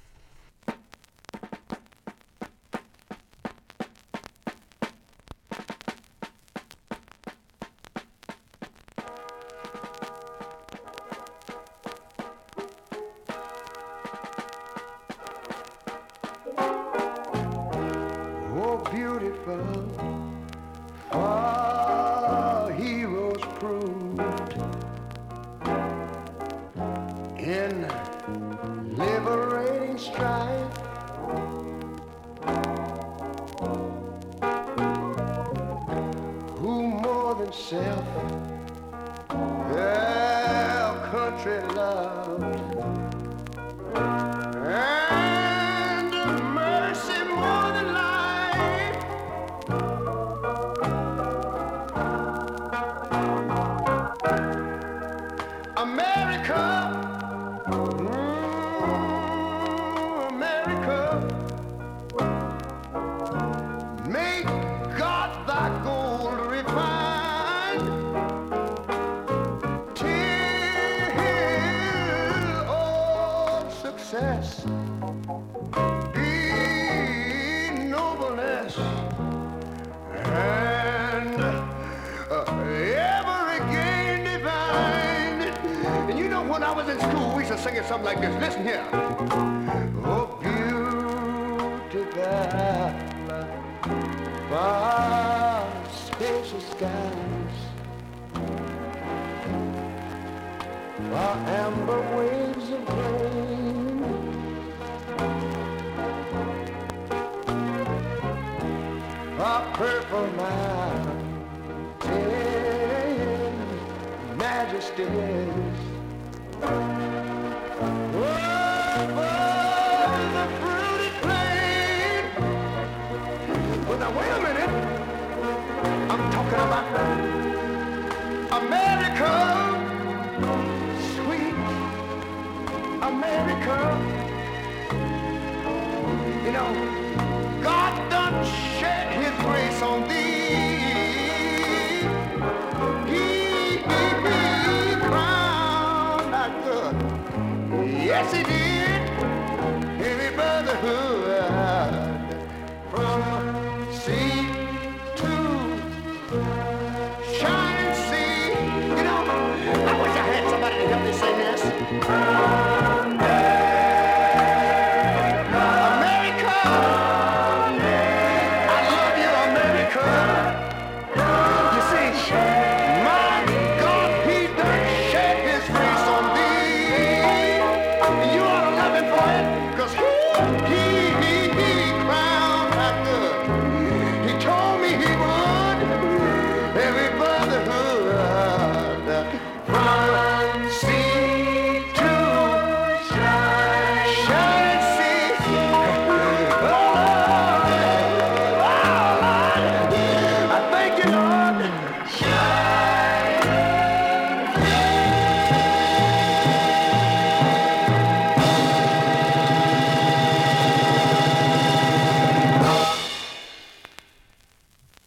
himself. Yeah, country love and mercy more than life. America, mm, America, make God thy gold refined till all success be nobleness and uh, ever again divine. And you know, when I was in school, we used to sing it something like this. Listen here. Oh, beauty valley, far spacious skies, far amber waves of rain, far purple mountain majesties. Over the fruited plain. Well, now wait a minute. I'm talking about America, sweet America. You know,